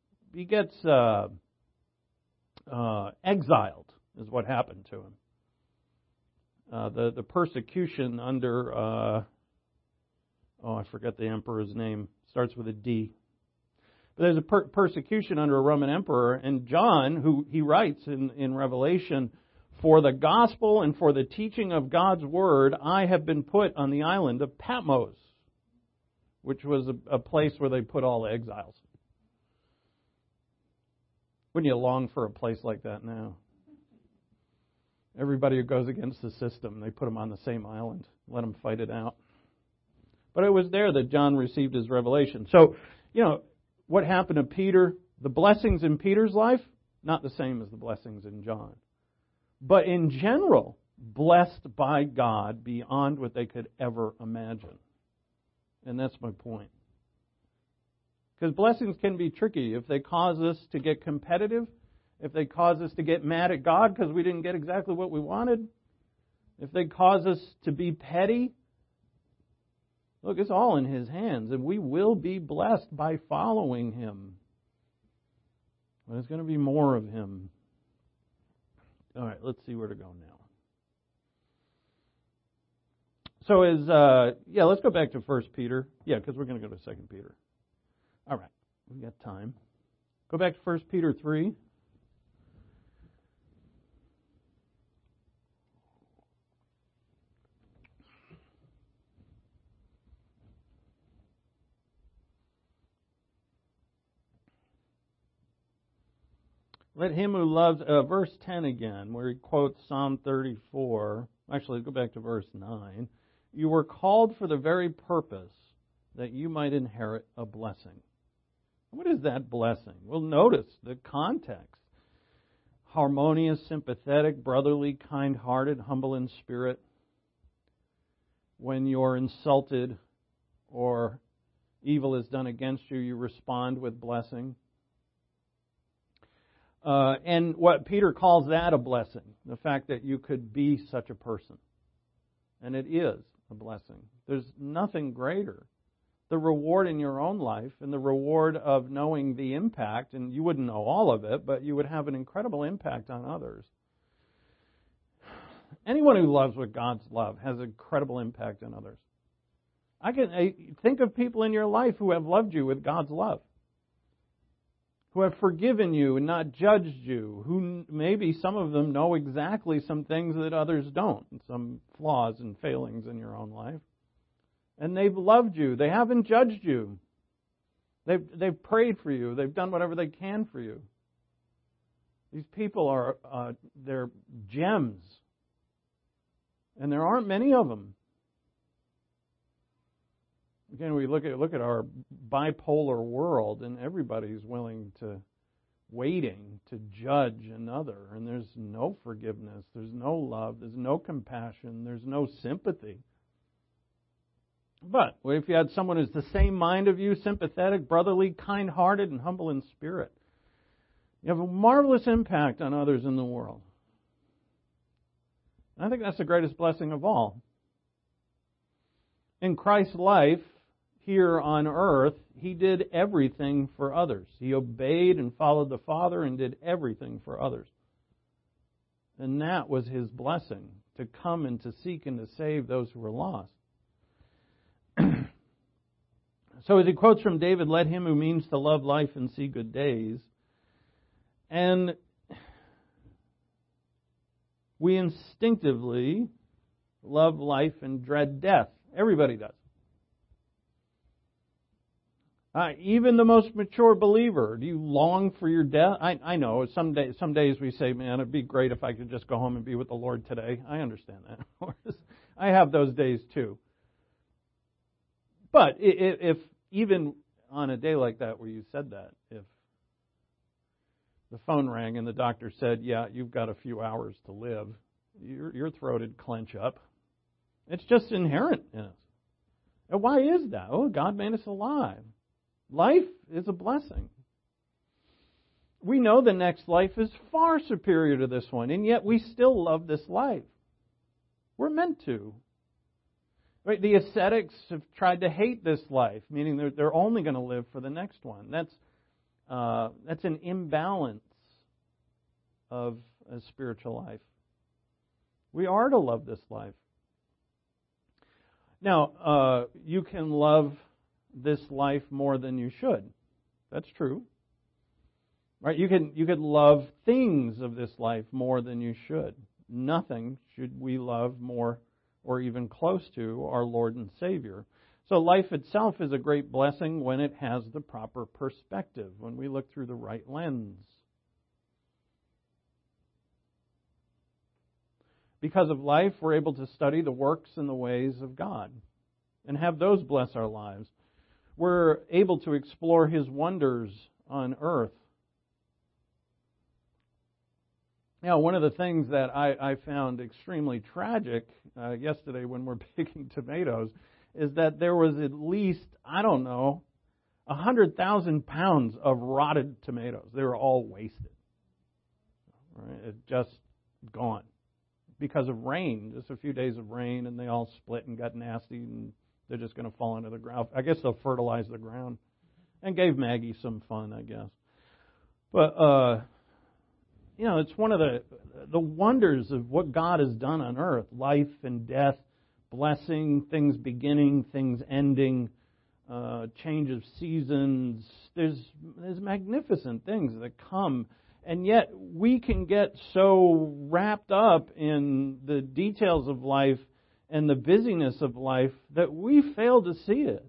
exiled, is what happened to him. The persecution under, I forget the emperor's name, starts with a D. But there's a persecution under a Roman emperor, and John, who he writes in Revelation, for the gospel and for the teaching of God's word, I have been put on the island of Patmos, which was a place where they put all the exiles. Wouldn't you long for a place like that now? Everybody who goes against the system, they put them on the same island, let them fight it out. But it was there that John received his revelation. So, what happened to Peter? The blessings in Peter's life, not the same as the blessings in John. But in general, blessed by God beyond what they could ever imagine. And that's my point. Because blessings can be tricky if they cause us to get competitive, if they cause us to get mad at God because we didn't get exactly what we wanted, if they cause us to be petty. Look, it's all in His hands, and we will be blessed by following Him. But there's going to be more of Him. All right, let's see where to go now. So let's go back to 1 Peter. Yeah, because we're going to go to 2 Peter. All right, we've got time. Go back to 1 Peter 3. Let him who loves, verse 10 again, where he quotes Psalm 34. Actually, go back to verse 9. You were called for the very purpose that you might inherit a blessing. What is that blessing? Well, notice the context. Harmonious, sympathetic, brotherly, kind-hearted, humble in spirit. When you're insulted or evil is done against you, you respond with blessing. And what Peter calls that a blessing, the fact that you could be such a person. And it is a blessing. There's nothing greater. The reward in your own life and the reward of knowing the impact, and you wouldn't know all of it, but you would have an incredible impact on others. Anyone who loves with God's love has an incredible impact on others. I think of people in your life who have loved you with God's love, who have forgiven you and not judged you, who maybe some of them know exactly some things that others don't, some flaws and failings in your own life. And they've loved you. They haven't judged you. They've prayed for you. They've done whatever they can for you. These people are they're gems. And there aren't many of them. Again, we look at our bipolar world, and everybody's waiting to judge another, and there's no forgiveness, there's no love, there's no compassion, there's no sympathy. But if you had someone who's the same mind of you, sympathetic, brotherly, kind-hearted, and humble in spirit, you have a marvelous impact on others in the world. And I think that's the greatest blessing of all. In Christ's life, here on earth, He did everything for others. He obeyed and followed the Father and did everything for others. And that was His blessing, to come and to seek and to save those who were lost. So as he quotes from David, let him who means to love life and see good days. And we instinctively love life and dread death. Everybody does. Even the most mature believer, do you long for your death? I know, some days we say, man, it'd be great if I could just go home and be with the Lord today. I understand that. I have those days too. But if even on a day like that where you said that, if the phone rang and the doctor said, yeah, you've got a few hours to live, your throat would clench up. It's just inherent in us. And why is that? Oh, God made us alive. Life is a blessing. We know the next life is far superior to this one, and yet we still love this life. We're meant to. Right? The ascetics have tried to hate this life, meaning they're only going to live for the next one. That's an imbalance of a spiritual life. We are to love this life. Now, you can love this life more than you should. That's true. Right? You could love things of this life more than you should. Nothing should we love more or even close to our Lord and Savior. So life itself is a great blessing when it has the proper perspective, when we look through the right lens. Because of life, we're able to study the works and the ways of God and have those bless our lives. We're able to explore His wonders on earth. Now, one of the things that I found extremely tragic yesterday when we're picking tomatoes is that there was at least, 100,000 pounds of rotted tomatoes. They were all wasted. Right? It just gone. Because of rain, just a few days of rain, and they all split and got nasty, and they're just going to fall into the ground. I guess they'll fertilize the ground. And gave Maggie some fun, I guess. But, it's one of the wonders of what God has done on earth. Life and death, blessing, things beginning, things ending, change of seasons. There's magnificent things that come. And yet we can get so wrapped up in the details of life and the busyness of life that we fail to see it.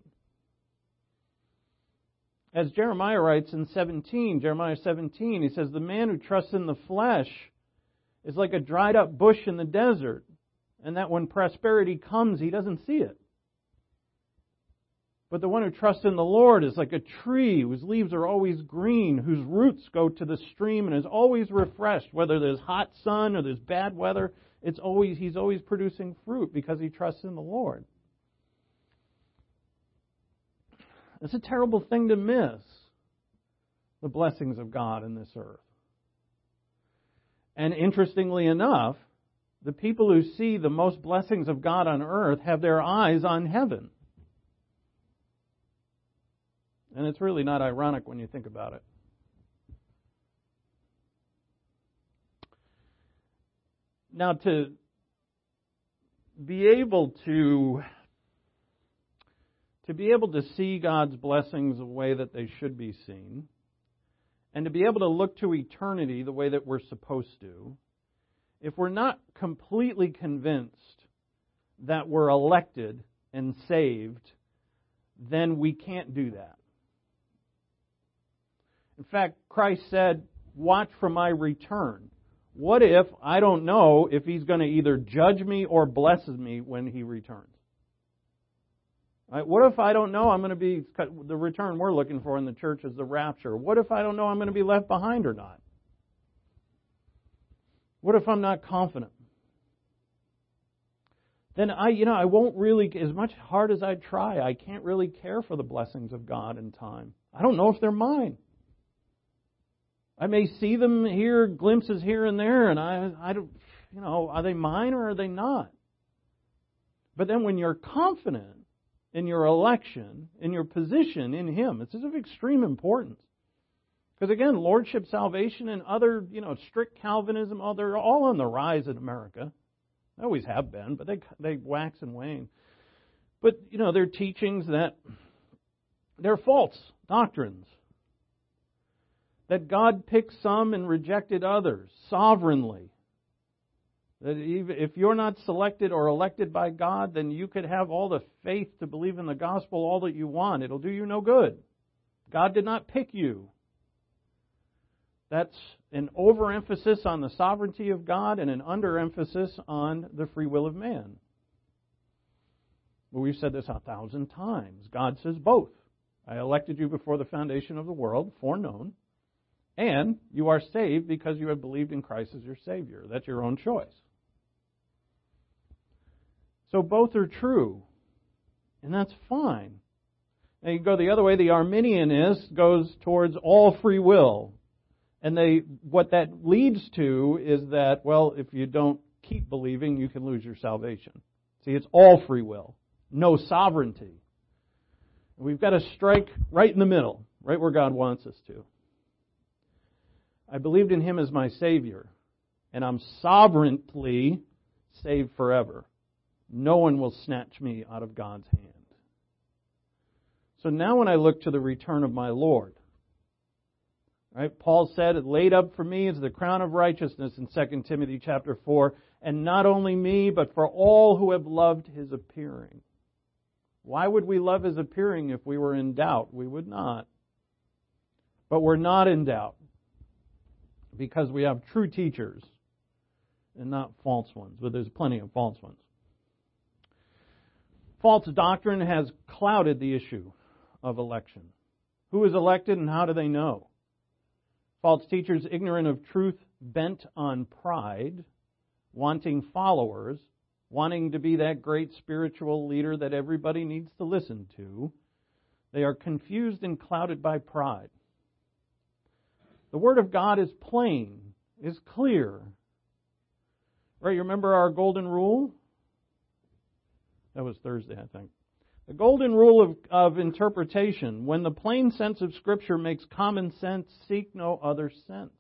As Jeremiah writes in Jeremiah 17, he says, "The man who trusts in the flesh is like a dried up bush in the desert, and that when prosperity comes, he doesn't see it. But the one who trusts in the Lord is like a tree whose leaves are always green, whose roots go to the stream and is always refreshed. Whether there's hot sun or there's bad weather, he's always producing fruit because he trusts in the Lord." It's a terrible thing to miss, the blessings of God in this earth. And interestingly enough, the people who see the most blessings of God on earth have their eyes on heaven. And it's really not ironic when you think about it. Now, to be able to see God's blessings the way that they should be seen, and to be able to look to eternity the way that we're supposed to, if we're not completely convinced that we're elected and saved, then we can't do that. In fact, Christ said, "Watch for my return." What if I don't know if He's going to either judge me or bless me when He returns? Right? What if I don't know I'm going to be, the return we're looking for in the church is the rapture. What if I don't know I'm going to be left behind or not? What if I'm not confident? Then I won't really, as much hard as I try, I can't really care for the blessings of God in time. I don't know if they're mine. I may see them here, glimpses here and there, and I don't, are they mine or are they not? But then when you're confident in your election, in your position in Him, it's of extreme importance. Because again, lordship, salvation, and other, strict Calvinism, they're all on the rise in America. They always have been, but they wax and wane. But, they're teachings that they're false doctrines. That God picked some and rejected others sovereignly. That if you're not selected or elected by God, then you could have all the faith to believe in the gospel all that you want. It'll do you no good. God did not pick you. That's an overemphasis on the sovereignty of God and an underemphasis on the free will of man. Well, we've said this 1,000 times. God says both. I elected you before the foundation of the world, foreknown, and you are saved because you have believed in Christ as your Savior. That's your own choice. So both are true, and that's fine. Now you go the other way, the Arminianist goes towards all free will. And what that leads to is that, well, if you don't keep believing, you can lose your salvation. See, it's all free will. no sovereignty. We've got to strike right in the middle, right where God wants us to. I believed in Him as my Savior, and I'm sovereignly saved forever. No one will snatch me out of God's hand. So now when I look to the return of my Lord, right, Paul said, "It laid up for me is the crown of righteousness" in 2 Timothy chapter 4, and not only me, but for all who have loved His appearing. Why would we love His appearing if we were in doubt? We would not. But we're not in doubt because we have true teachers and not false ones. But there's plenty of false ones. False doctrine has clouded the issue of election. Who is elected and how do they know? False teachers ignorant of truth, bent on pride, wanting followers, wanting to be that great spiritual leader that everybody needs to listen to. They are confused and clouded by pride. The Word of God is plain, is clear. Right, you remember our golden rule? That was Thursday, I think. The golden rule of interpretation. When the plain sense of Scripture makes common sense, seek no other sense.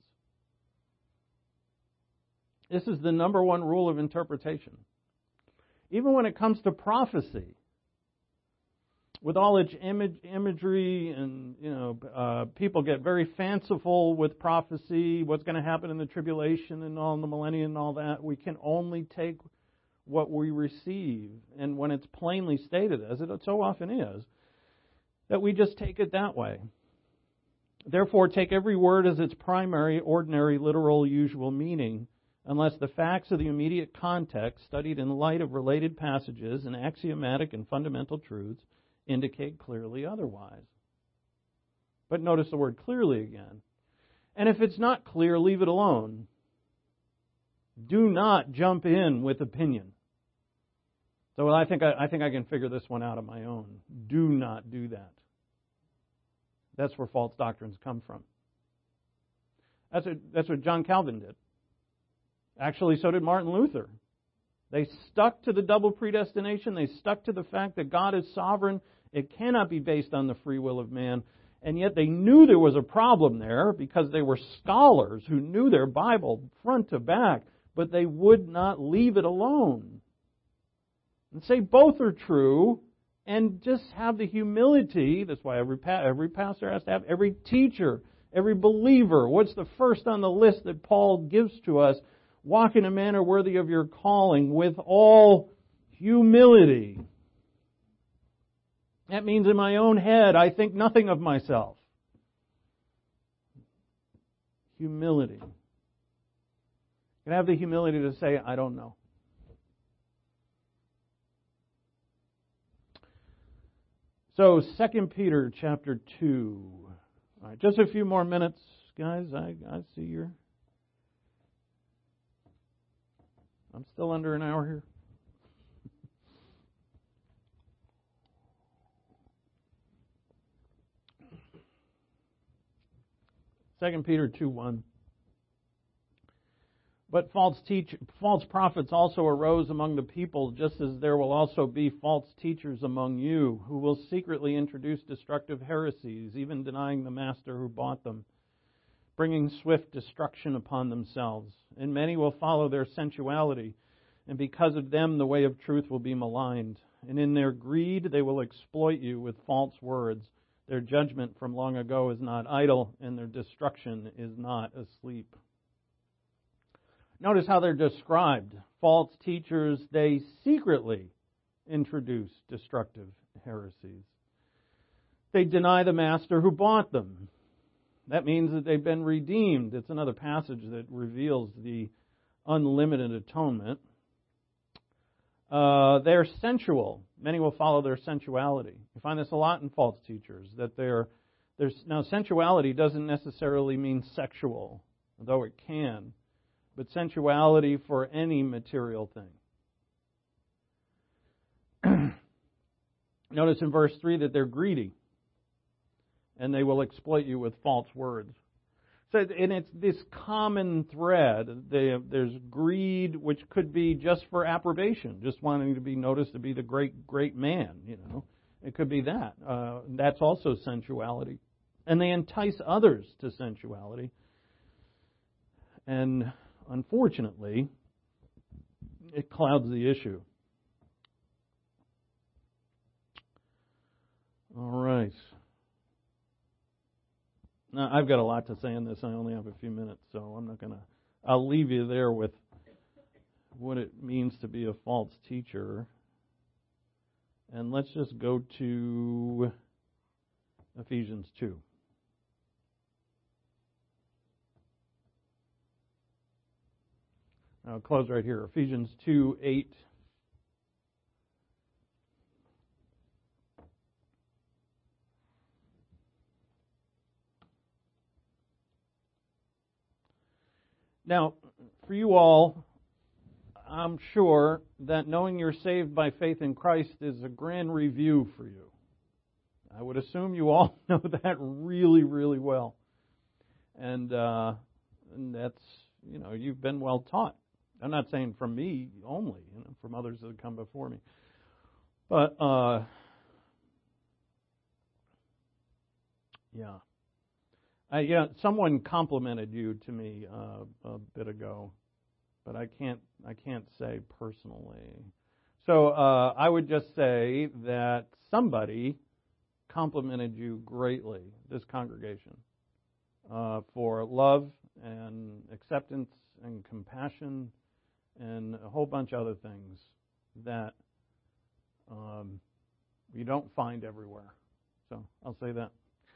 This is the number one rule of interpretation. Even when it comes to prophecy, with all its imagery and, people get very fanciful with prophecy, what's going to happen in the tribulation and all in the millennium and all that, we can only take what we receive, and when it's plainly stated, as it so often is, that we just take it that way. Therefore, take every word as its primary, ordinary, literal, usual meaning, unless the facts of the immediate context, studied in light of related passages and axiomatic and fundamental truths, indicate clearly otherwise. But notice the word clearly again. And if it's not clear, leave it alone. Do not jump in with opinion. So I think I can figure this one out on my own. Do not do that. That's where false doctrines come from. That's what John Calvin did. Actually, so did Martin Luther. They stuck to the double predestination. They stuck to the fact that God is sovereign. It cannot be based on the free will of man. And yet they knew there was a problem there because they were scholars who knew their Bible front to back, but they would not leave it alone. And say both are true and just have the humility. That's why every pastor has to have, every teacher, every believer. What's the first on the list that Paul gives to us? Walk in a manner worthy of your calling with all humility. That means in my own head, I think nothing of myself. Humility. You can have the humility to say, I don't know. So, 2 Peter chapter 2. All right, just a few more minutes, guys. I see you're... I'm still under an hour here. Second Peter 2:1. But false prophets also arose among the people, just as there will also be false teachers among you, who will secretly introduce destructive heresies, even denying the master who bought them, bringing swift destruction upon themselves. And many will follow their sensuality, and because of them the way of truth will be maligned. And in their greed they will exploit you with false words. Their judgment from long ago is not idle, and their destruction is not asleep. Notice how they're described. False teachers, they secretly introduce destructive heresies. They deny the master who bought them. That means that they've been redeemed. It's another passage that reveals the unlimited atonement. They're sensual. Many will follow their sensuality. You find this a lot in false teachers, that now sensuality doesn't necessarily mean sexual, though it can, but sensuality for any material thing. Notice in verse 3 that they're greedy, and they will exploit you with false words. So, and it's this common thread. There's greed, which could be just for approbation, just wanting to be noticed to be the great man, It could be that. That's also sensuality. And they entice others to sensuality. And unfortunately, it clouds the issue. All right. Now, I've got a lot to say on this. I only have a few minutes, so I'm not going to... I'll leave you there with what it means to be a false teacher. And let's just go to Ephesians 2. I'll close right here. Ephesians 2:8. Now, for you all, I'm sure that knowing you're saved by faith in Christ is a grand review for you. I would assume you all know that really, really well. And that's, you've been well taught. I'm not saying from me only, from others that have come before me. But, someone complimented you to me a bit ago, but I can't say personally. So I would just say that somebody complimented you greatly, this congregation, for love and acceptance and compassion and a whole bunch of other things that you don't find everywhere. So I'll say that.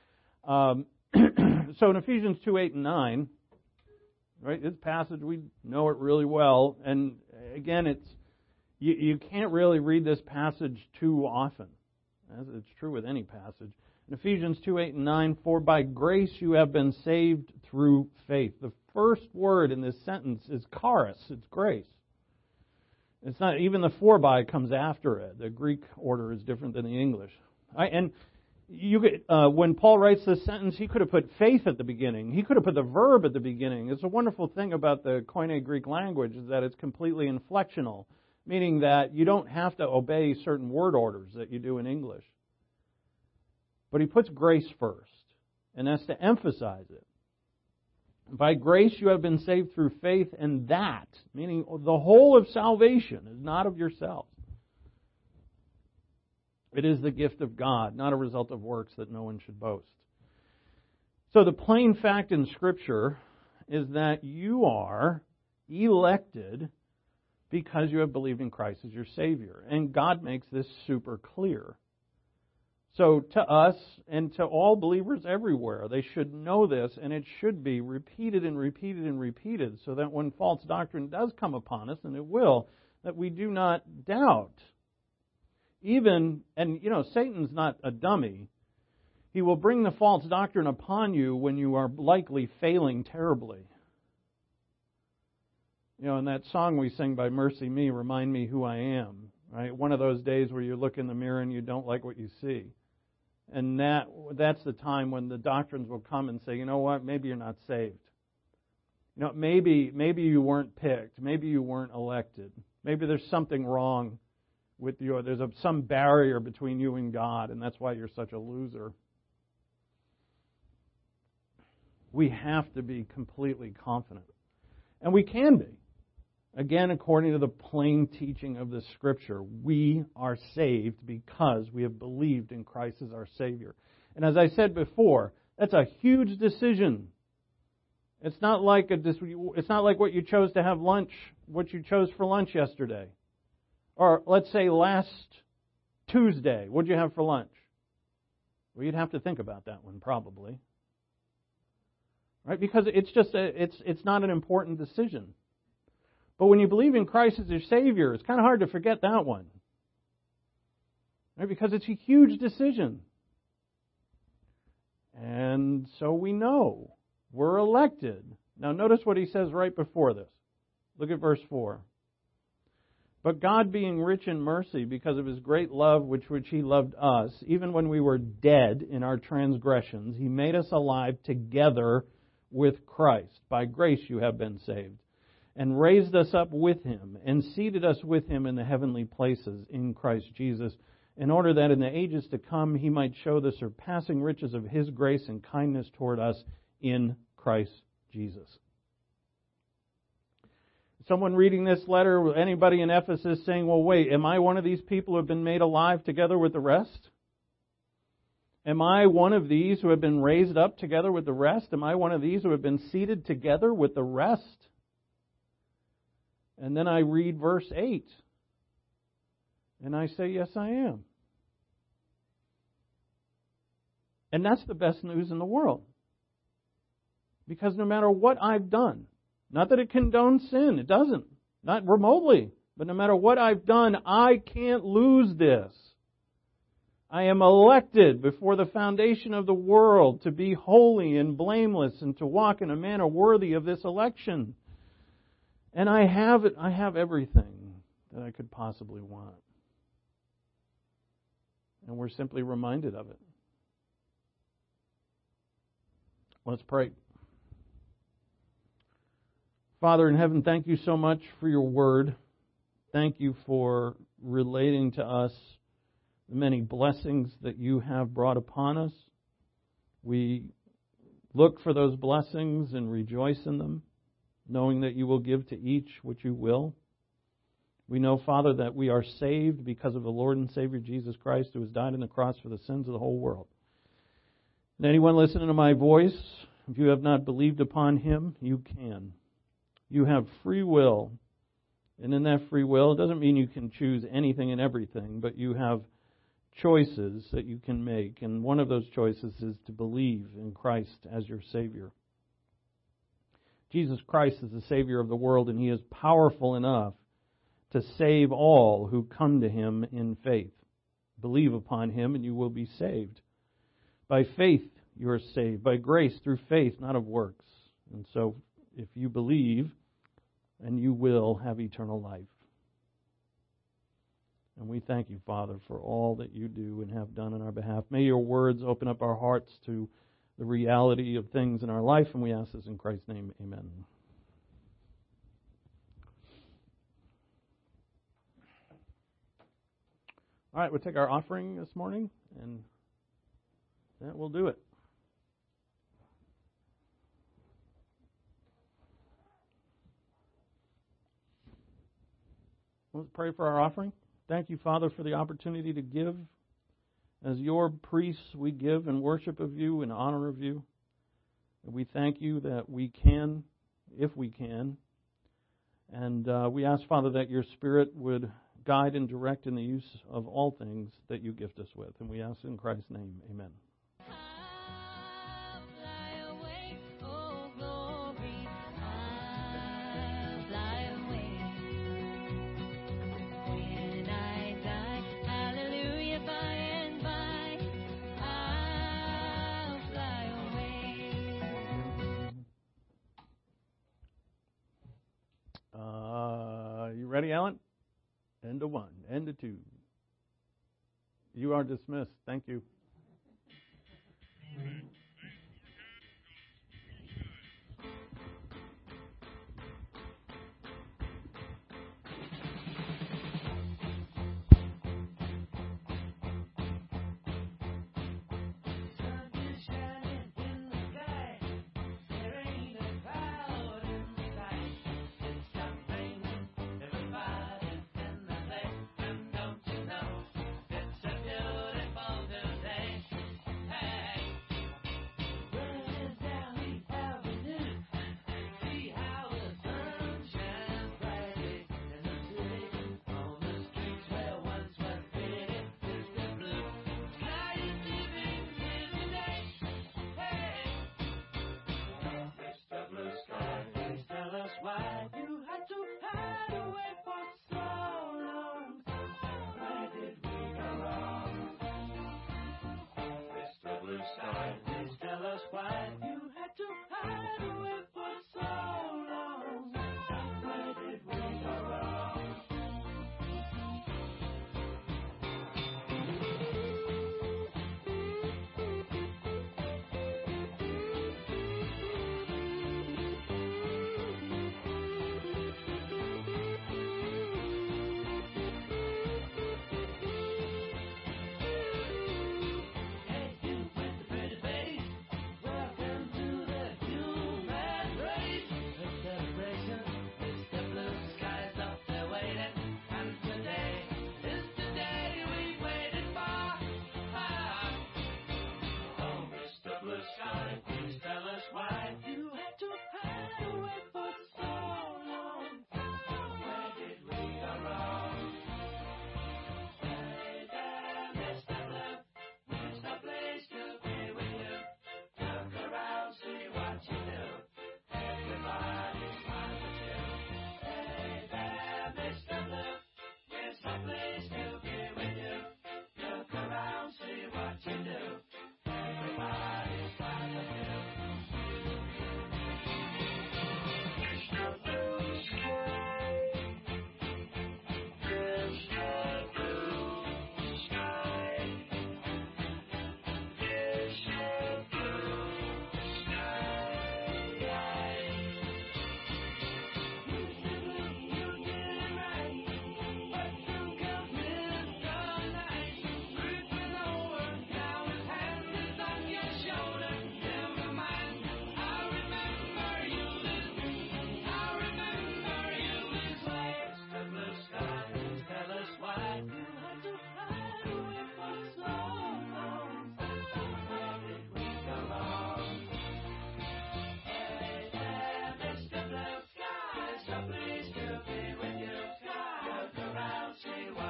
So in Ephesians 2:8 and 9, right, this passage, we know it really well. And again, it's you can't really read this passage too often, as it's true with any passage. In Ephesians 2:8 and 9, for by grace you have been saved through faith. The first word in this sentence is charis, it's grace. It's not, even the for by comes after it. The Greek order is different than the English. And when Paul writes this sentence, he could have put faith at the beginning. He could have put the verb at the beginning. It's a wonderful thing about the Koine Greek language is that it's completely inflectional, meaning that you don't have to obey certain word orders that you do in English. But he puts grace first, and that's to emphasize it. By grace you have been saved through faith, and that, meaning the whole of salvation, is not of yourselves. It is the gift of God, not a result of works that no one should boast. So the plain fact in Scripture is that you are elected because you have believed in Christ as your Savior. And God makes this super clear. So to us and to all believers everywhere, they should know this, and it should be repeated and repeated and repeated so that when false doctrine does come upon us, and it will, that we do not doubt. Satan's not a dummy. He will bring the false doctrine upon you when you are likely failing terribly. In that song we sing by Mercy Me, Remind Me Who I Am, right? One of those days where you look in the mirror and you don't like what you see. And that's the time when the doctrines will come and say, you know what, maybe you're not saved. Maybe you weren't picked. Maybe you weren't elected. Maybe there's something wrong with you. There's some barrier between you and God, and that's why you're such a loser. We have to be completely confident. And we can be. Again, according to the plain teaching of the Scripture, we are saved because we have believed in Christ as our Savior. And as I said before, that's a huge decision. It's not like what you chose to have lunch, what you chose for lunch yesterday. Or let's say last Tuesday, what did you have for lunch? Well, you'd have to think about that one probably. Right? Because it's not an important decision. But when you believe in Christ as your Savior, it's kind of hard to forget that one. Right? Because it's a huge decision. And so we know we're elected. Now notice what he says right before this. Look at verse 4. But God, being rich in mercy, because of His great love which He loved us, even when we were dead in our transgressions, He made us alive together with Christ. By grace you have been saved. And raised us up with Him, and seated us with Him in the heavenly places in Christ Jesus, in order that in the ages to come He might show the surpassing riches of His grace and kindness toward us in Christ Jesus. Someone reading this letter, anybody in Ephesus saying, well, wait, am I one of these people who have been made alive together with the rest? Am I one of these who have been raised up together with the rest? Am I one of these who have been seated together with the rest? And then I read verse 8. And I say, yes, I am. And that's the best news in the world. Because no matter what I've done, not that it condones sin, it doesn't, not remotely, but no matter what I've done, I can't lose this. I am elected before the foundation of the world to be holy and blameless and to walk in a manner worthy of this election. And I have everything that I could possibly want. And we're simply reminded of it. Let's pray. Father in heaven, thank you so much for your word. Thank you for relating to us the many blessings that you have brought upon us. We look for those blessings and rejoice in them, knowing that you will give to each what you will. We know, Father, that we are saved because of the Lord and Savior Jesus Christ, who has died on the cross for the sins of the whole world. And anyone listening to my voice, if you have not believed upon Him, you can. You have free will. And in that free will, it doesn't mean you can choose anything and everything, but you have choices that you can make. And one of those choices is to believe in Christ as your Savior. Jesus Christ is the Savior of the world, and He is powerful enough to save all who come to Him in faith. Believe upon Him, and you will be saved. By faith you are saved, by grace through faith, not of works. And so, if you believe, and you will have eternal life. And we thank you, Father, for all that you do and have done on our behalf. May your words open up our hearts to the reality of things in our life, and we ask this in Christ's name. Amen. All right, we'll take our offering this morning, and that will do it. Let's pray for our offering. Thank you, Father, for the opportunity to give. As your priests, we give in worship of you, in honor of you. And we thank you that we can, if we can. And we ask, Father, that your Spirit would guide and direct in the use of all things that you gift us with. And we ask in Christ's name, amen. You ready, Alan? End of 1, end of 2. You are dismissed. Thank you.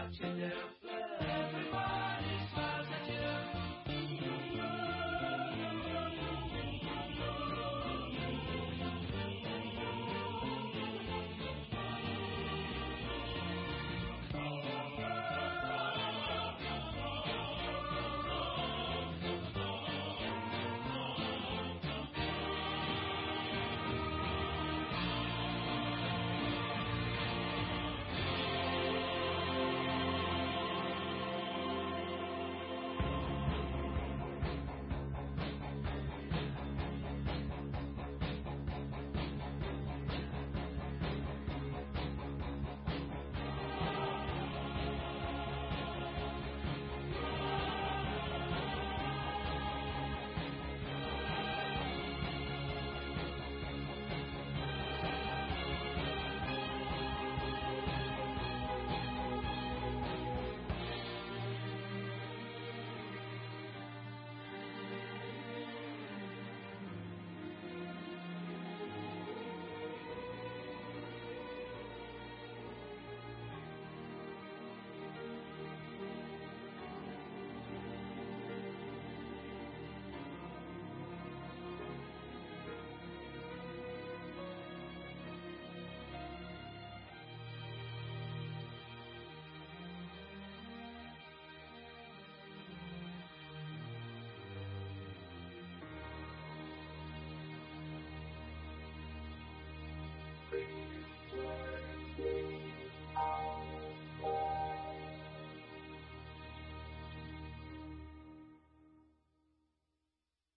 what you do.